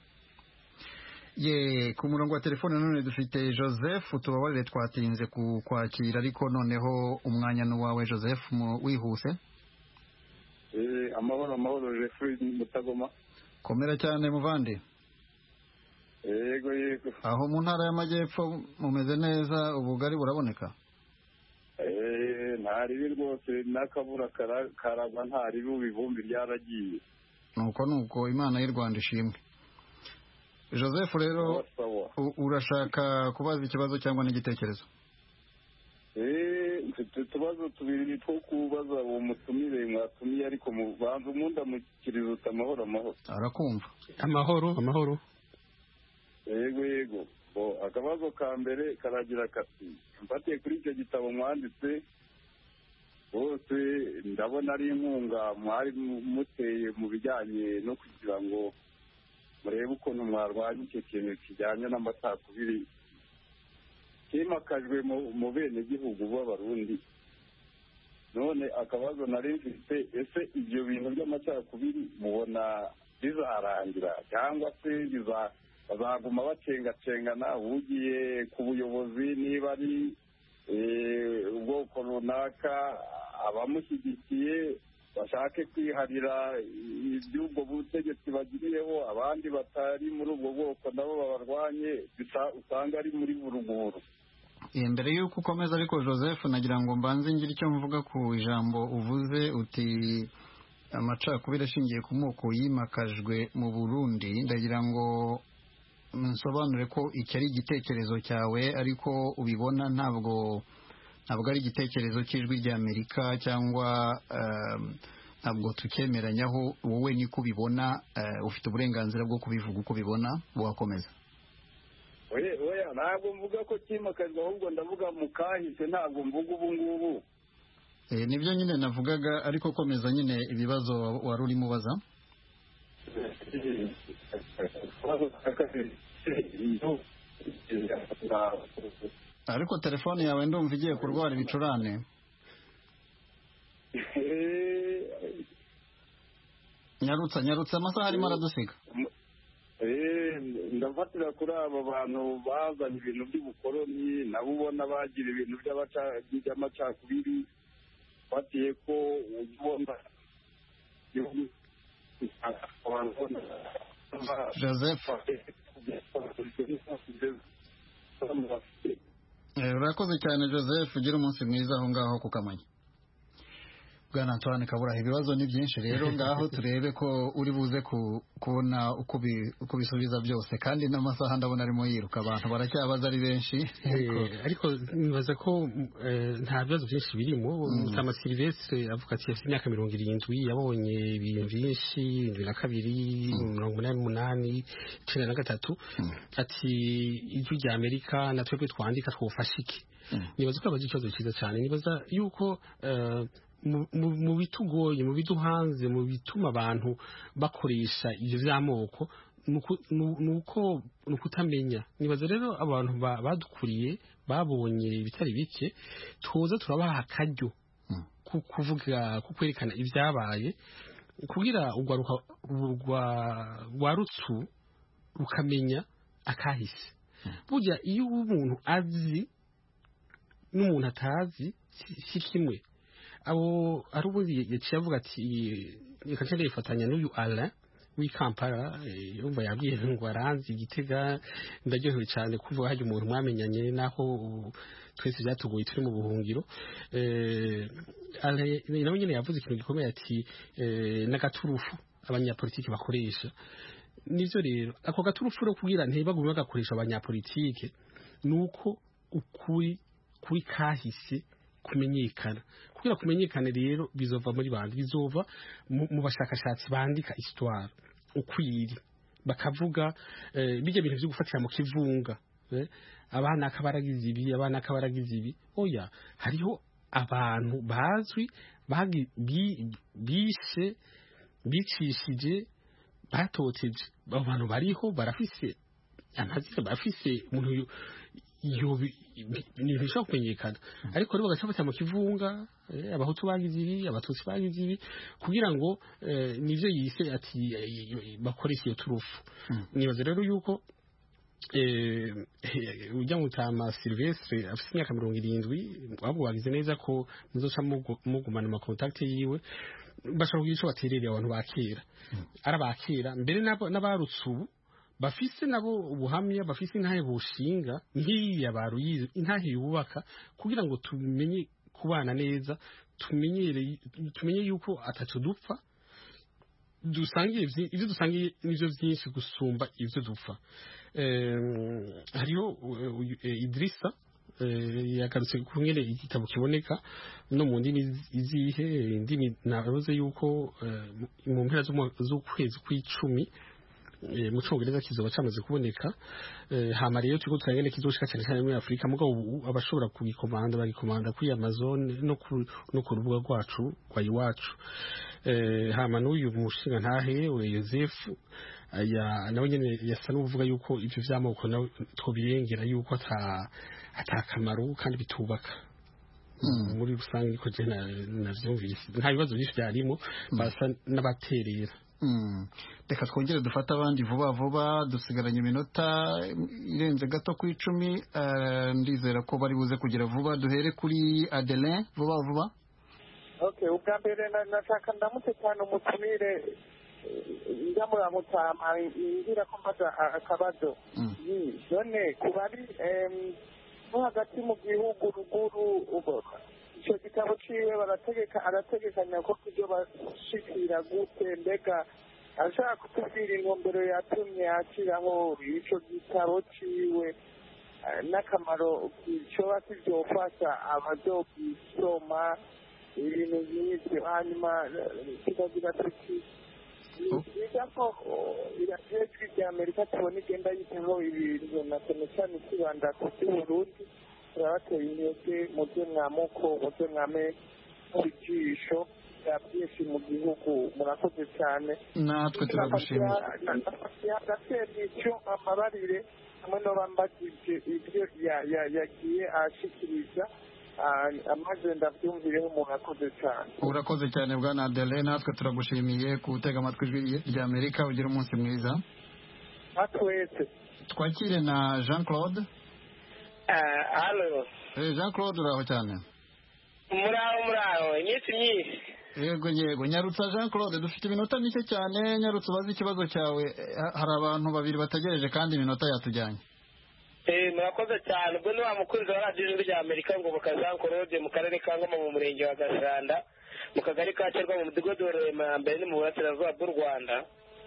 ye ku murongo wa telefone none dufite Joseph tubabarire twatinze kwakira ariko noneho umwanya n'uwawe Joseph wihuse eh amahoro amahoro Jeffrey Mutagoma komera cyane muvandi yego yego aho mu ntara y'amajyepfo mumeze neza ubugari buraboneka eh ntari rwose n'akabura karagwa ntari bubivumbi ryaragiye nuko nuko Imana y'u Rwanda ishimwe Joseph rero urashaka kubaza ikibazo cyangwa n'igitekerezo eh mfite utubazo tubiri two kubaza uwo mutumire mwatumiye ariko mubanza umuntu amukiriza uti amahoro amahoro arakumva amahoro amahoro yego yego akabazo ka mbere karagira kati mfatiye kuri icyo gitabo mwanditse bose ndabona ari inkunga mwari muteye mu bijyanye no kugira ngo murebe ukuntu mwarwanya icyo kintu kijyanye n'amacakubiri kimakajwe mu bene gihugu b'abarundi. None akabazo nari mfite, ese ibyo bintu by'amacakubiri mubona bizarangira cyangwa se bazaguma bacengacengana ugiye ku buyobozi niba ari ubwoko runaka abamushyigikiye bashake kwiharira iby'ubwo butegetsi bagiriyeho, abandi batari muri ubwo bwoko nabo babarwanye, usanga ari muri buruguru. Mbere y'uko ukomeza ariko Joseph nagira ngo mbanze ngire icyo mvuga ku ijambo uvuze uti amacakubiri ashingiye ku moko yimakajwe mu Burundi. Ndagira ngo nsobanure ko iki ari igitekerezo cyawe ariko ubibona ntabwo ntabwo ari igitekerezo cy'ijwi rya Amerika cyangwa ntabwo tukemeranyaho. Wowe niko ubibona, ufite uburenganzira bwo kubivuga uko ubibona. Wakomeza. Oya ntabwo mvuga ko kimakajwe, ahubwo ndavuga mu kahise, ntabwo mvuga ubu ngubu. Nibyo nyine navugaga, ariko komeza nyine ibibazo wari urimo ubaza. Ariko telefone yawe ndumva igiye kurwara ibicurane. Nyarutsa nyarutsa amasaha arimo aradusiga. Ndafatira kuri abo bantu bazanye ibintu by'ubukoloni, nabo ubona bagira ibintu by'amacakubiri, batiye ko ubona Joseph urakoze cyane Joseph, ugira umunsi mwiza aho ngaho ku Kamonyi. Bwana Antoine Kabura, ibibazo ni byinshi rero ngaho turebe ko uri buze kubona uko bisubiza byose, kandi n'amasaha ndabona arimo yiruka, abantu baracyabaza ari benshi. Ariko nibaza ko nta bibazo byinshi birimo. Mutama Silvestre avuga ati afite imyaka mirongo irindwi, yabonye ibintu byinshi, indwi na kabiri, mirongo inani n'umunani, cumi na gatatu. Ati ijwi rya Amerika na twebwe twandika twofasha iki? Nibaza ko abaje ikibazo cyiza cyane. Nibaza yuko mu bitugoye, mu biduhanze, mu bituma abantu bakoresha ibyo by'amoko nuko nukutamenya. Nibaza rero abantu badukuriye babonye bitari bike, tuza turabaha akaryo kuvuga, kukwerekana ibyabaye, kugira ugwaruka rwa rutsu rukamenya akahise. Burya iyo umuntu azi n'umuntu atazi si kimwe. Abo ari ubundi yaciye avuga ati reka cyane yifatanya n'uyu Alain w'i Kampala, yumva yabwiye ngo aranzi Gitega. Ndaryohewe cyane kuvuga hari umuntu mwamenyanye naho twese byatugoye turi mu buhungiro. Alain nawe nyine yavuze ikintu gikomeye ati n'agaturufu abanyapolitiki bakoresha. Nivyo rero ako gaturufu ro kugira ntibagume bagakoresha abanyapolitike, nuko ukuri kuri kahise kumenyekana. Kugira kumenyekane rero bizova muri bandi, bizova mu bashakashatsi bandika histoire ukwiri, bakavuga bijye bintu byo gufatira mu kivunga, abana akabaragize ibi, abana akabaragize ibi. Oya, hariho abantu bazwi bishe bicishije batoteje, abantu bariho barafise amazina, barafise umuntu iyo ibintu bishobora kumenyekana. Ariko rero bagacafata mu kivunga, abahutu bagize ibi, abatutsi bagize ibi, kugira ngo nivyo yise ati bakoresha iyo turufu. Nibaza rero yuko ujya Mutama Silvestre afite imyaka mirongo irindwi, wabwo wagize neza ko muzoca mugumana amakontakte yiwe, bashobora kugira ico baterereye abantu bakera. Arabakera mbere n'abarutse ubu bafise nabo ubuhamya, bafise intahe bushinga nk'iya baruyize, intahe yubaka, kugira ngo tumenye kubana neza, tumenyere tumenye yuko atatu dupfa, dusangiye ivyo dusangiye nivyo byinshi gusumba ivyo dupfa. Hariho Idrissa yagarutse ku ngene igitabo kiboneka no mu ndimi izihe indimi navuze yuko mu mpera z'ukwezi kw'icumi mu Congereza kizoba cyamaze kuboneka hama rero turiko twangene kizoshika cyane cyane muri Afrika mugabo abashobora kugikomanda bagikomanda kuri Amazon no ku no ku rubuga rwacu kwa iwacu hama n'uyu mushinga ntahe Joseph ya nawe nyene yasa n'uvuga yuko ivyo vyamoko nawe twobirengera yuko ata atakamaro kandi bitubaka muri rusange ko je navyumvise nta bibazo byinshi byarimo basa n'abaterera. Reka twongere dufata abandi vuba vuba dusigaranye iminota irenze gato ku icumi ndizera ko bari buze kugira vuba duhere kuri Adeline vuba vuba. Okay, ubwa mbere nashaka ndamutse cyane umutumire ndamuramutama ngira ko mbaza akabazo none kubari no hagati mu gihugu ruguru icyo gitabo ciwe barategeka arategekanya ko kubyo bashikira gute mbega ashaka kutubwira intumbero yatumye akiraho ico gitabo ciwe n'akamaro kicoba kivyofasha abazokisoma ibintu nk'ivyo hanyuma kikagira tuti biga ko ijwi rya Amerika tubona igenda yitaho ibintu na cyane cyane kibanda ku by'Uburundi turabateye intege mu byo mwamuko mu byo mwame ijisho bya byinshi mu gihugu murakoze cyane natwe turagushimira agatera icyo amabarire hamwe no bambagije ibyo yagiye ashikiriza amaze ndabyumvireho umuntu akoze cyane. Urakoze cyane bwana Adele natwe turagushimiye gutega amatwi ijwi rya Amerika ugira umunsi mwiza. Atwese twakire na Jean Claude. Uh, allo. Eh Jean Claude uraho cyane. Muraho muraho iminsi myinshi. Yego yego nyarutsa Jean Claude dufite iminota mike cyane nyarutsa bazi ikibazo cyawe hari abantu babiri bategereje kandi iminota yatujyanye. Eh murakoze cyane ubwo ni wa mukunzi wa radio ijwi rya Amerika ngo Jean Claude mu karere ka Ngoma mu murenge wa Gashanda mu kagari ka Cyerwa mu mudugudu wa Remambere ni mu burasirazuba bw'u Rwanda.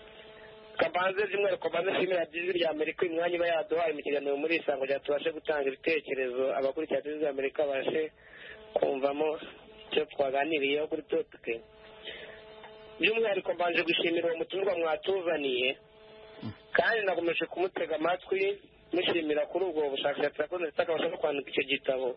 Kabanze zimwe kabanze shimira radio ijwi rya Amerika imwanya iba yaduhaye mu kiganiro muri isango rya tubashe gutanga ibitekerezo abakurikira radio ijwi rya Amerika bashe kumvamo cyo twaganiriyeho kuri topic. By'umwihariko mbanje gushimira uwo mutumwa mwatuzaniye kandi nakomeje kumutega amatwi mushimira kuri ubwo bushakashatsi yakoze akabasha no kwandika icyo gitabo.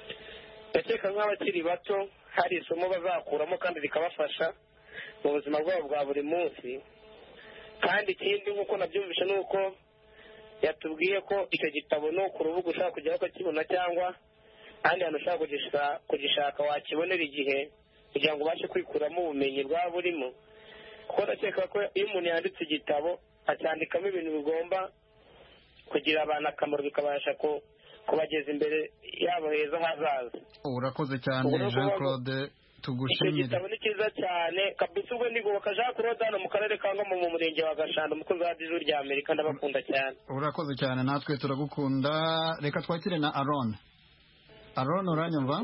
Ndakeka nk'abakiri bato hari isomo bazakuramo kandi rikabafasha mu buzima bwabo bwa buri munsi. Kandi ikindi nk'uko nabyumvishe ni uko yatubwiye ko icyo gitabo no ku rubuga ushaka kujyaho ukakibona cyangwa ahandi hantu ushaka kugishaka wakibonera igihe kugira ngo ubashe kwikuramo ubumenyi bwaba burimo. Kuko ndakeka ko iyo umuntu yanditse igitabo acyandikamo ibintu bigomba kugira abantu akamaro bikabasha kubageza imbere yabo heza hazaza. Urakoze cyane Jean Claude tugushimire. Igitabo ni cyiza cyane kabisa ubwo ndigoboka Jean Claude hano mu karere ka Ngoma mu murenge wa Gashanda umukozi wa ijwi rya Amerika ndabakunda cyane. Urakoze cyane natwe turagukunda. Reka twakire na Aaron. Aaron uranyumva?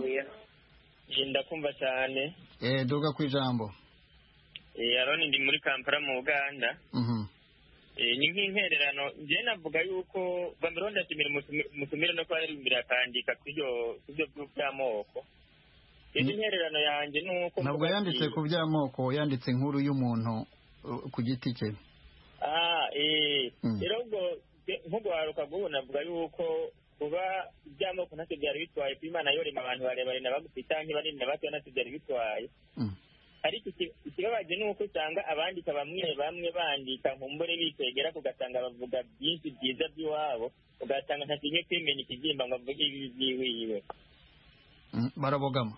Ndakumva cyane. Eh duga ku ijambo. Eh Aaron ndi muri Kampala mu Uganda. Mhm. Eh ni nk'intererano je navuga yuko bambero ndashimira umutumire no kwa yarimbira kandika kubyo kubyo by'amoko. Iyi intererano yanjye nuko nabwo yanditse ku by'amoko yanditse inkuru y'umuntu ku giti cye. Ah eh rero ubwo nk'ugwaruka bwo navuga yuko kuba by'amoko ntacyo byari bitwaye kw'Imana yorema abantu barebare nabagufita nk'ibari nabato ntacyo byari bitwaye. Ariko ikibabaje nuko usanga abandika bamwe bamwe bandika nkumbure bitegera kugatanga bavuga byinshi byiza by'iwabo ugatanga nta kinye kwimenya ikigimba ngo avuge ibi byiwiwe. Barabogama.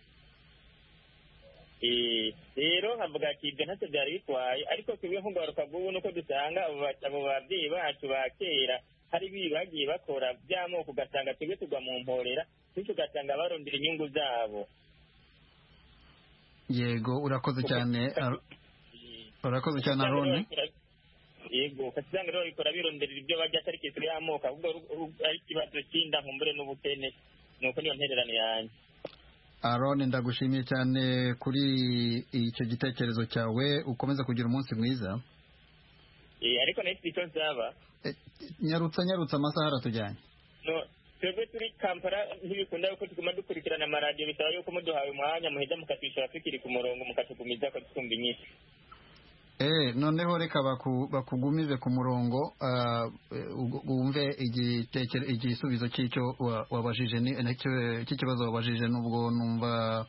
Eh rero havuga ati ibyo ntacyo byari bitwaye ariko twebwe nk'ugaruka bw'ubu nuko dusanga abo babyeyi bacu ba kera hari ibi bagiye bakora by'amoko ugasanga twebwe tugwa mu mporera bityo ugasanga barondera inyungu zabo. Yego urakoze cyane urakoze cyane Aroni. Yego kasanga rero bikora bironderera ibyo bajya atari kisuri y'amoko ahubwo ari kibazo kinda nkumbure n'ubukene nuko niyo ntererano yanjye. Aroni ndagushimiye cyane kuri icyo gitekerezo cyawe ukomeza kugira umunsi mwiza. Eh ariko next icyo nzaba nyarutsa nyarutsa amasaha aratujyanye. No twebwe turi kampala ntibikunda yuko tuguma dukurikirana amaradiyo bisaba yuko muduhaye umwanya muheza mukatwishyura tukiri ku murongo mukatugumiza ko twumva inyinshi Eh, noneho reka baku, bakugumize ku murongo wumve uh, igisubizo cy'icyo wabajije cy'ikibazo wabajije nubwo numva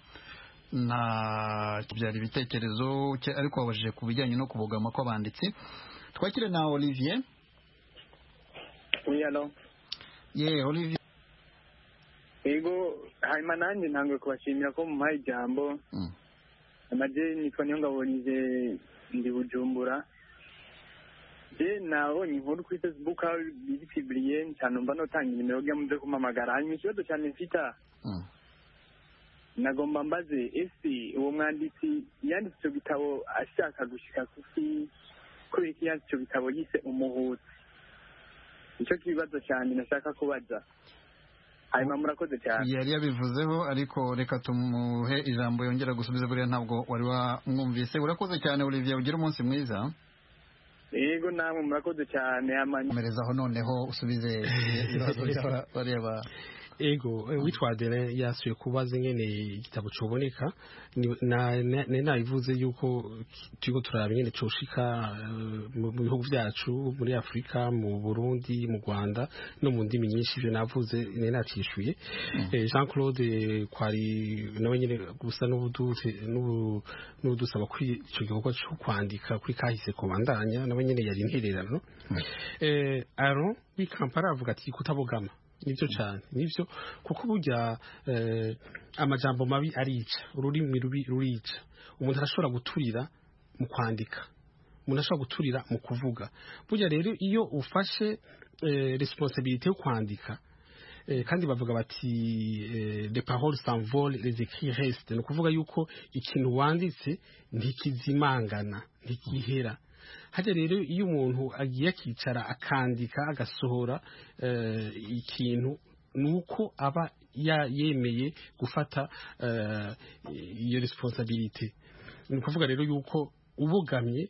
nta byari ibitekerezo ariko wabajije ku bijyanye no kubogama kw'abanditsi. Twakire na Olivier. Oui, alors. Yeah, Olivier. Ego, hanyuma nanjye ntabwo kubashimira ko mumpaye ijambo. Mm. Amaje nitwa Nyongabonije ndi Bujumbura. Je nabonye inkuru kuri Facebook aho biri publiye cyane mba notanga nimero ya muze kumamagara hanyuma ikibazo cyane mfita. Mm. Nagomba mbaze ese uwo mwanditsi yanditse icyo gitabo ashaka gushika kuki kubera iki yanditse icyo gitabo yise umuhutu. Nicyo kibazo cyane nashaka kubaza. Hanyuma murakoze cyane. Yari yabivuzeho ariko reka tumuhe ijambo yongera gusubiza buriya ntabwo wari wamwumvise. Urakoze cyane Olivier, ugira umunsi mwiza. Yego namwe murakoze cyane amanyerezaho noneho usubize ibibazo by'abareba. Ego witwa Adele yasuye kubaza nyene igitabo coboneka na nabivuze yuko turiko turaba nyene coshika mu bihugu byacu muri Afrika, mu Burundi, mu Rwanda no mu ndimi nyinshi byo navuze ne natishuye. Jean Claude kwari nawe nyene gusa n'ubudute n'ubudusaba kuri ico gikorwa cyo kwandika kuri kahise ko bandanya nawe nyene yari intererano. Eh Aaron wikampara avuga ati kutabogama nivyo cyane nivyo kuko burya eh, amajambo mabi arica ururimi rubi rurica umuntu arashobora guturira mu kwandika umuntu ashobora guturira mu kuvuga burya rero iyo ufashe eh, responsibility yo kwandika eh, kandi bavuga bati eh, les paroles s'envolent les écrits restent no kuvuga yuko ikintu wanditse ntikizimangana ntikihera. Hajya rero iyo umuntu agiye akicara akandika agasohora uh, ikintu nuko aba ya yemeye gufata iyo uh, responsibility. Ni kuvuga rero yuko ubogamye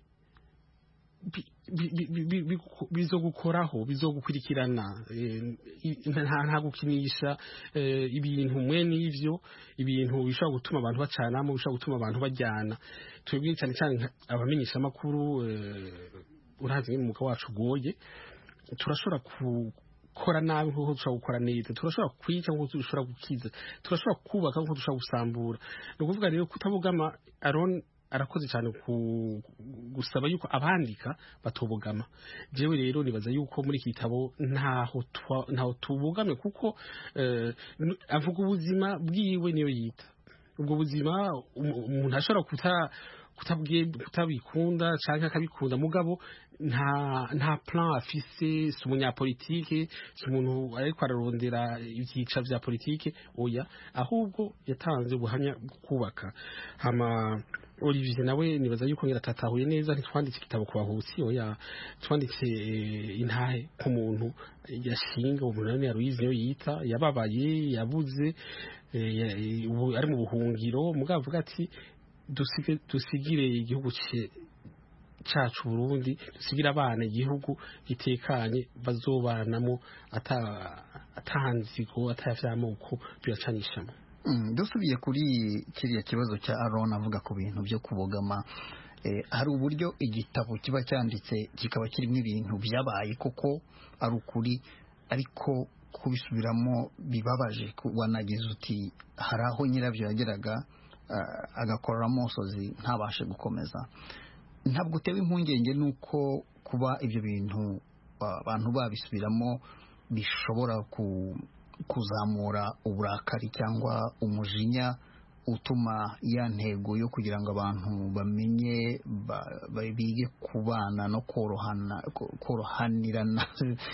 bizogukoraho bizogukurikirana nta gukinisha ibintu mwe n'ivyo ibintu bishobora gutuma abantu bacanamo bishobora gutuma abantu bajyana. Twebwe cyane cyane abamenyesha makuru urazi mu muka wacu goye turashobora gukora nabi nkuko dushobora gukora neza, turashobora kwica nkuko dushobora gukiza, turashobora kubaka nkuko dushobora gusambura. No kuvuga rero kutabugama Aaron arakoze cyane gusaba yuko abandika batobogama. Jewe rero nibaza yuko muri kitabo ntaho ntaho tubogamye kuko uh, avuga ubuzima bwiwe niyo yita ubwo buzima umuntu ashobora kuta kutabwiye kutabikunda cyangwa akabikunda mugabo nta nta plan afise si umunyapolitike si umuntu ariko ararondera ibyica vya politike oya ahubwo yatanze ubuhamya kubaka. Hama Olivier nawe nibaza yuko ngira tatahuye neza ntitwanditse igitabo ku bahusi oya twanditse intahe ku muntu yashinga umuntu ya Louise yo yita yababaye yabuze ari mu buhungiro mugabo avuga ati dusige dusigire igihugu cyacu Burundi dusigira abana igihugu gitekanye bazobanamo ata atanzigo atavyamuko byacanyishamo. Mm, dusubiye kuri kiriya kibazo cya Aaron avuga ku bintu byo kubogama eh, hari uburyo igitabo kiba cyanditse kikaba kirimo ibintu byabaye koko ari ukuri ariko kubisubiramo bibabaje wanagize uti hari aho nyirabyo yageraga uh, agakorera amosozi ntabashe gukomeza. Ntabwo utewe impungenge nuko kuba ibyo bintu abantu uh, babisubiramo bishobora ku kuzamura uburakari cyangwa umujinya utuma ya ntego yo kugira ngo abantu bamenye bige kubana no korohana korohanirana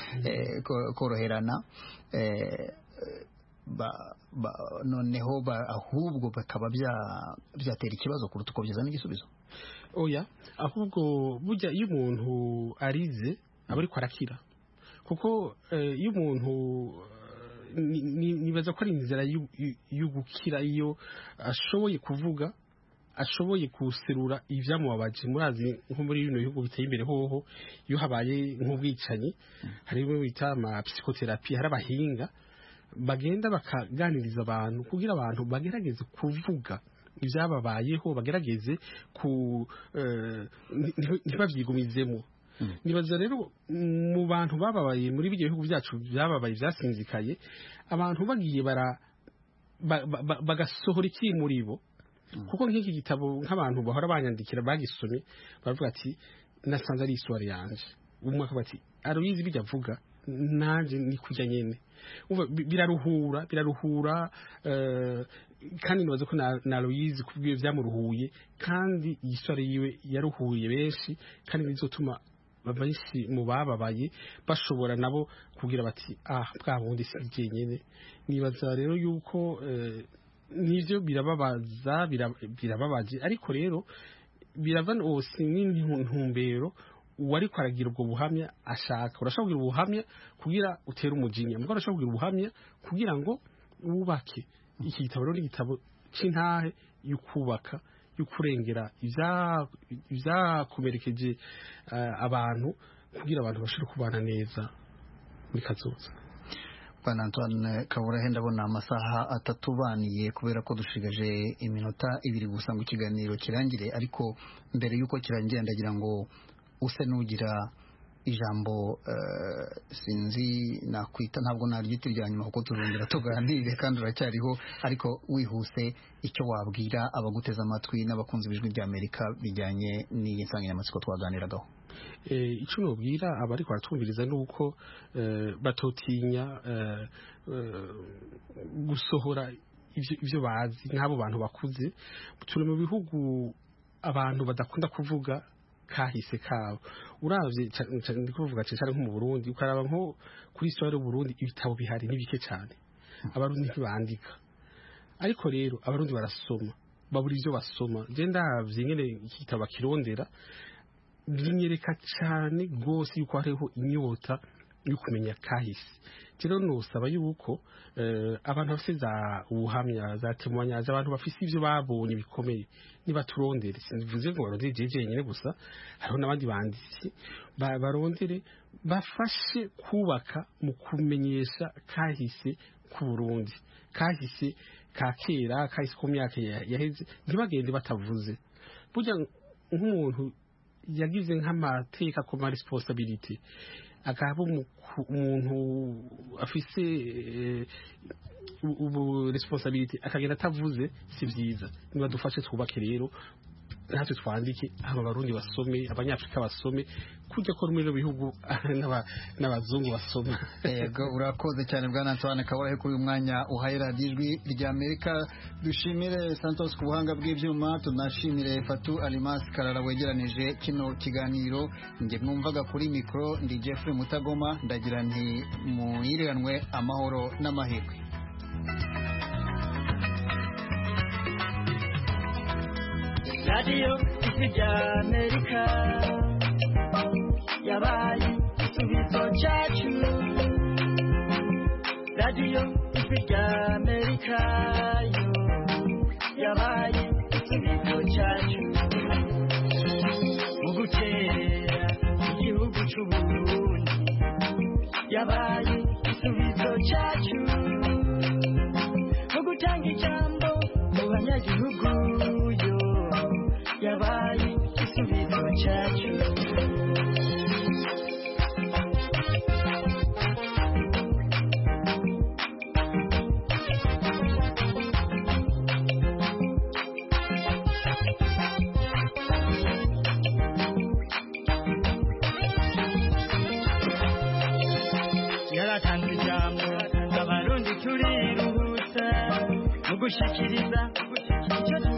koroherana noneho ahubwo bakaba byatera ikibazo kuruta uko byazana igisubizo. Oya ahubwo burya iyo umuntu arize aba ariko arakira kuko iyo umuntu nibaza ko ari inzira yo gukira iyo ashoboye kuvuga ashoboye kuserura ivyamubabaje. Murazi nko muri bino bihugu biteye imbere hoho iyo habaye nk'ubwicanyi hari bimwe bita ama psychotherapy hari abahinga bagenda bakaganiriza abantu kugira abantu bagerageze kuvuga ibyababayeho bagerageze ku ntibabyigumizemo nibaza rero mu bantu bababaye muri bijya bihugu byacu byababaye byasinzikaye abantu bagiye bara bagasohora iki muri bo kuko nk'iki gitabo nk'abantu bahora banyandikira bagisomye baravuga ati nasanze ari histoire yanje umwe akavuga ati Aloyizi bijya avuga nanje ni kujya nyene biraruhura biraruhura kandi nibaza ko na Aloyizi kubwiye byamuruhuye kandi histoire yiwe yaruhuye benshi kandi bizotuma benshi mu bababaye bashobora nabo kugira bati ah bwa bundi si nyene nibaza rero yuko nivyo birababaza birababaje ariko rero birava ose n'intumbero wari kwaragira ubwo buhamya ashaka urashaka kugira ubuhamya kugira utera umujinya mugabo urashaka kugira ubuhamya kugira ngo wubake iki gitabo rero n'igitabo c'intahe y'ukubaka y'ukurengera ibyakomerekeje abantu kugira abantu bashobore kubana neza muri kazoza. Bwana Antoine Kaburahe ndabona amasaha atatu baniye kubera ko dushigaje iminota ibiri gusa ngo ikiganiro kirangire ariko mbere yuko kirangira ndagira ngo use nugira ijambo uh, sinzi nakwita ntabwo naryita rya nyuma kuko turongera tuganire kandi uracyariho ariko wihuse icyo wabwira abaguteza amatwi n'abakunzi bijwi rya Amerika bijyanye n'iyi nsanganyamatsiko twaganiragaho. Eh icyo nobwira abari kwatumviriza nuko uh, batotinya uh, uh, gusohora ivyo ivyo bazi nk'abo bantu bakuze turi mu bihugu abantu badakunda kuvuga kahise kabo uravye ndi kuvuga cyane nko mu Burundi ukaraba nko kuri histoire y'u Burundi ibitabo bihari nibike cyane abarundi ntibandika ariko rero abarundi barasoma babura ivyo basoma je ndavye nyene ikitabo kirondera binyereka cyane gose yuko hariho inyota yo kumenya kahise rero nosaba yuko uh, abantu bafite za ubuhamya za temoignage abantu bafite ivyo babonye bikomeye niba turondere sinvuze ngo barondere jeje nyene gusa hariho nabandi banditsi barondere bafashe kubaka mu kumenyesha kahise ku Burundi kahise ka kera kahise ku myaka yaheze ntibagende batavuze burya nk'umuntu yagize nk'amateka ko ma responsibility akaba umuntu afise ubu responsibility akagenda atavuze si byiza niba dufashe twubake rero natwe twandike aba barundi basome abanyafrika basome kujya ko rumwe no bihugu n'abazungu basoma. Yego urakoze cyane bwana Antoine Kaburahe kuri uyu mwanya uhaye radiyo ijwi rya Amerika. Dushimire Santos ku buhanga bw'ibyuma tunashimire Fatu Alimas Karara wegeranije kino kiganiro nge mwumvaga kuri mikro ndi Jeffrey Mutagoma ndagira nti muyiranwe amahoro n'amahirwe. Radio Ijwi Amerika yabaye igisubizo cyacu. Radio Ijwi Amerika yo yabaye igisubizo cyacu mu gutera igihugu cy'u Burundi yabaye igisubizo cyacu mu gutanga ijambo mu banyagihugu yo yabaye igisubizo cyacu. Yaratanze ijambo abarundi turiruhutsa mu gushikiriza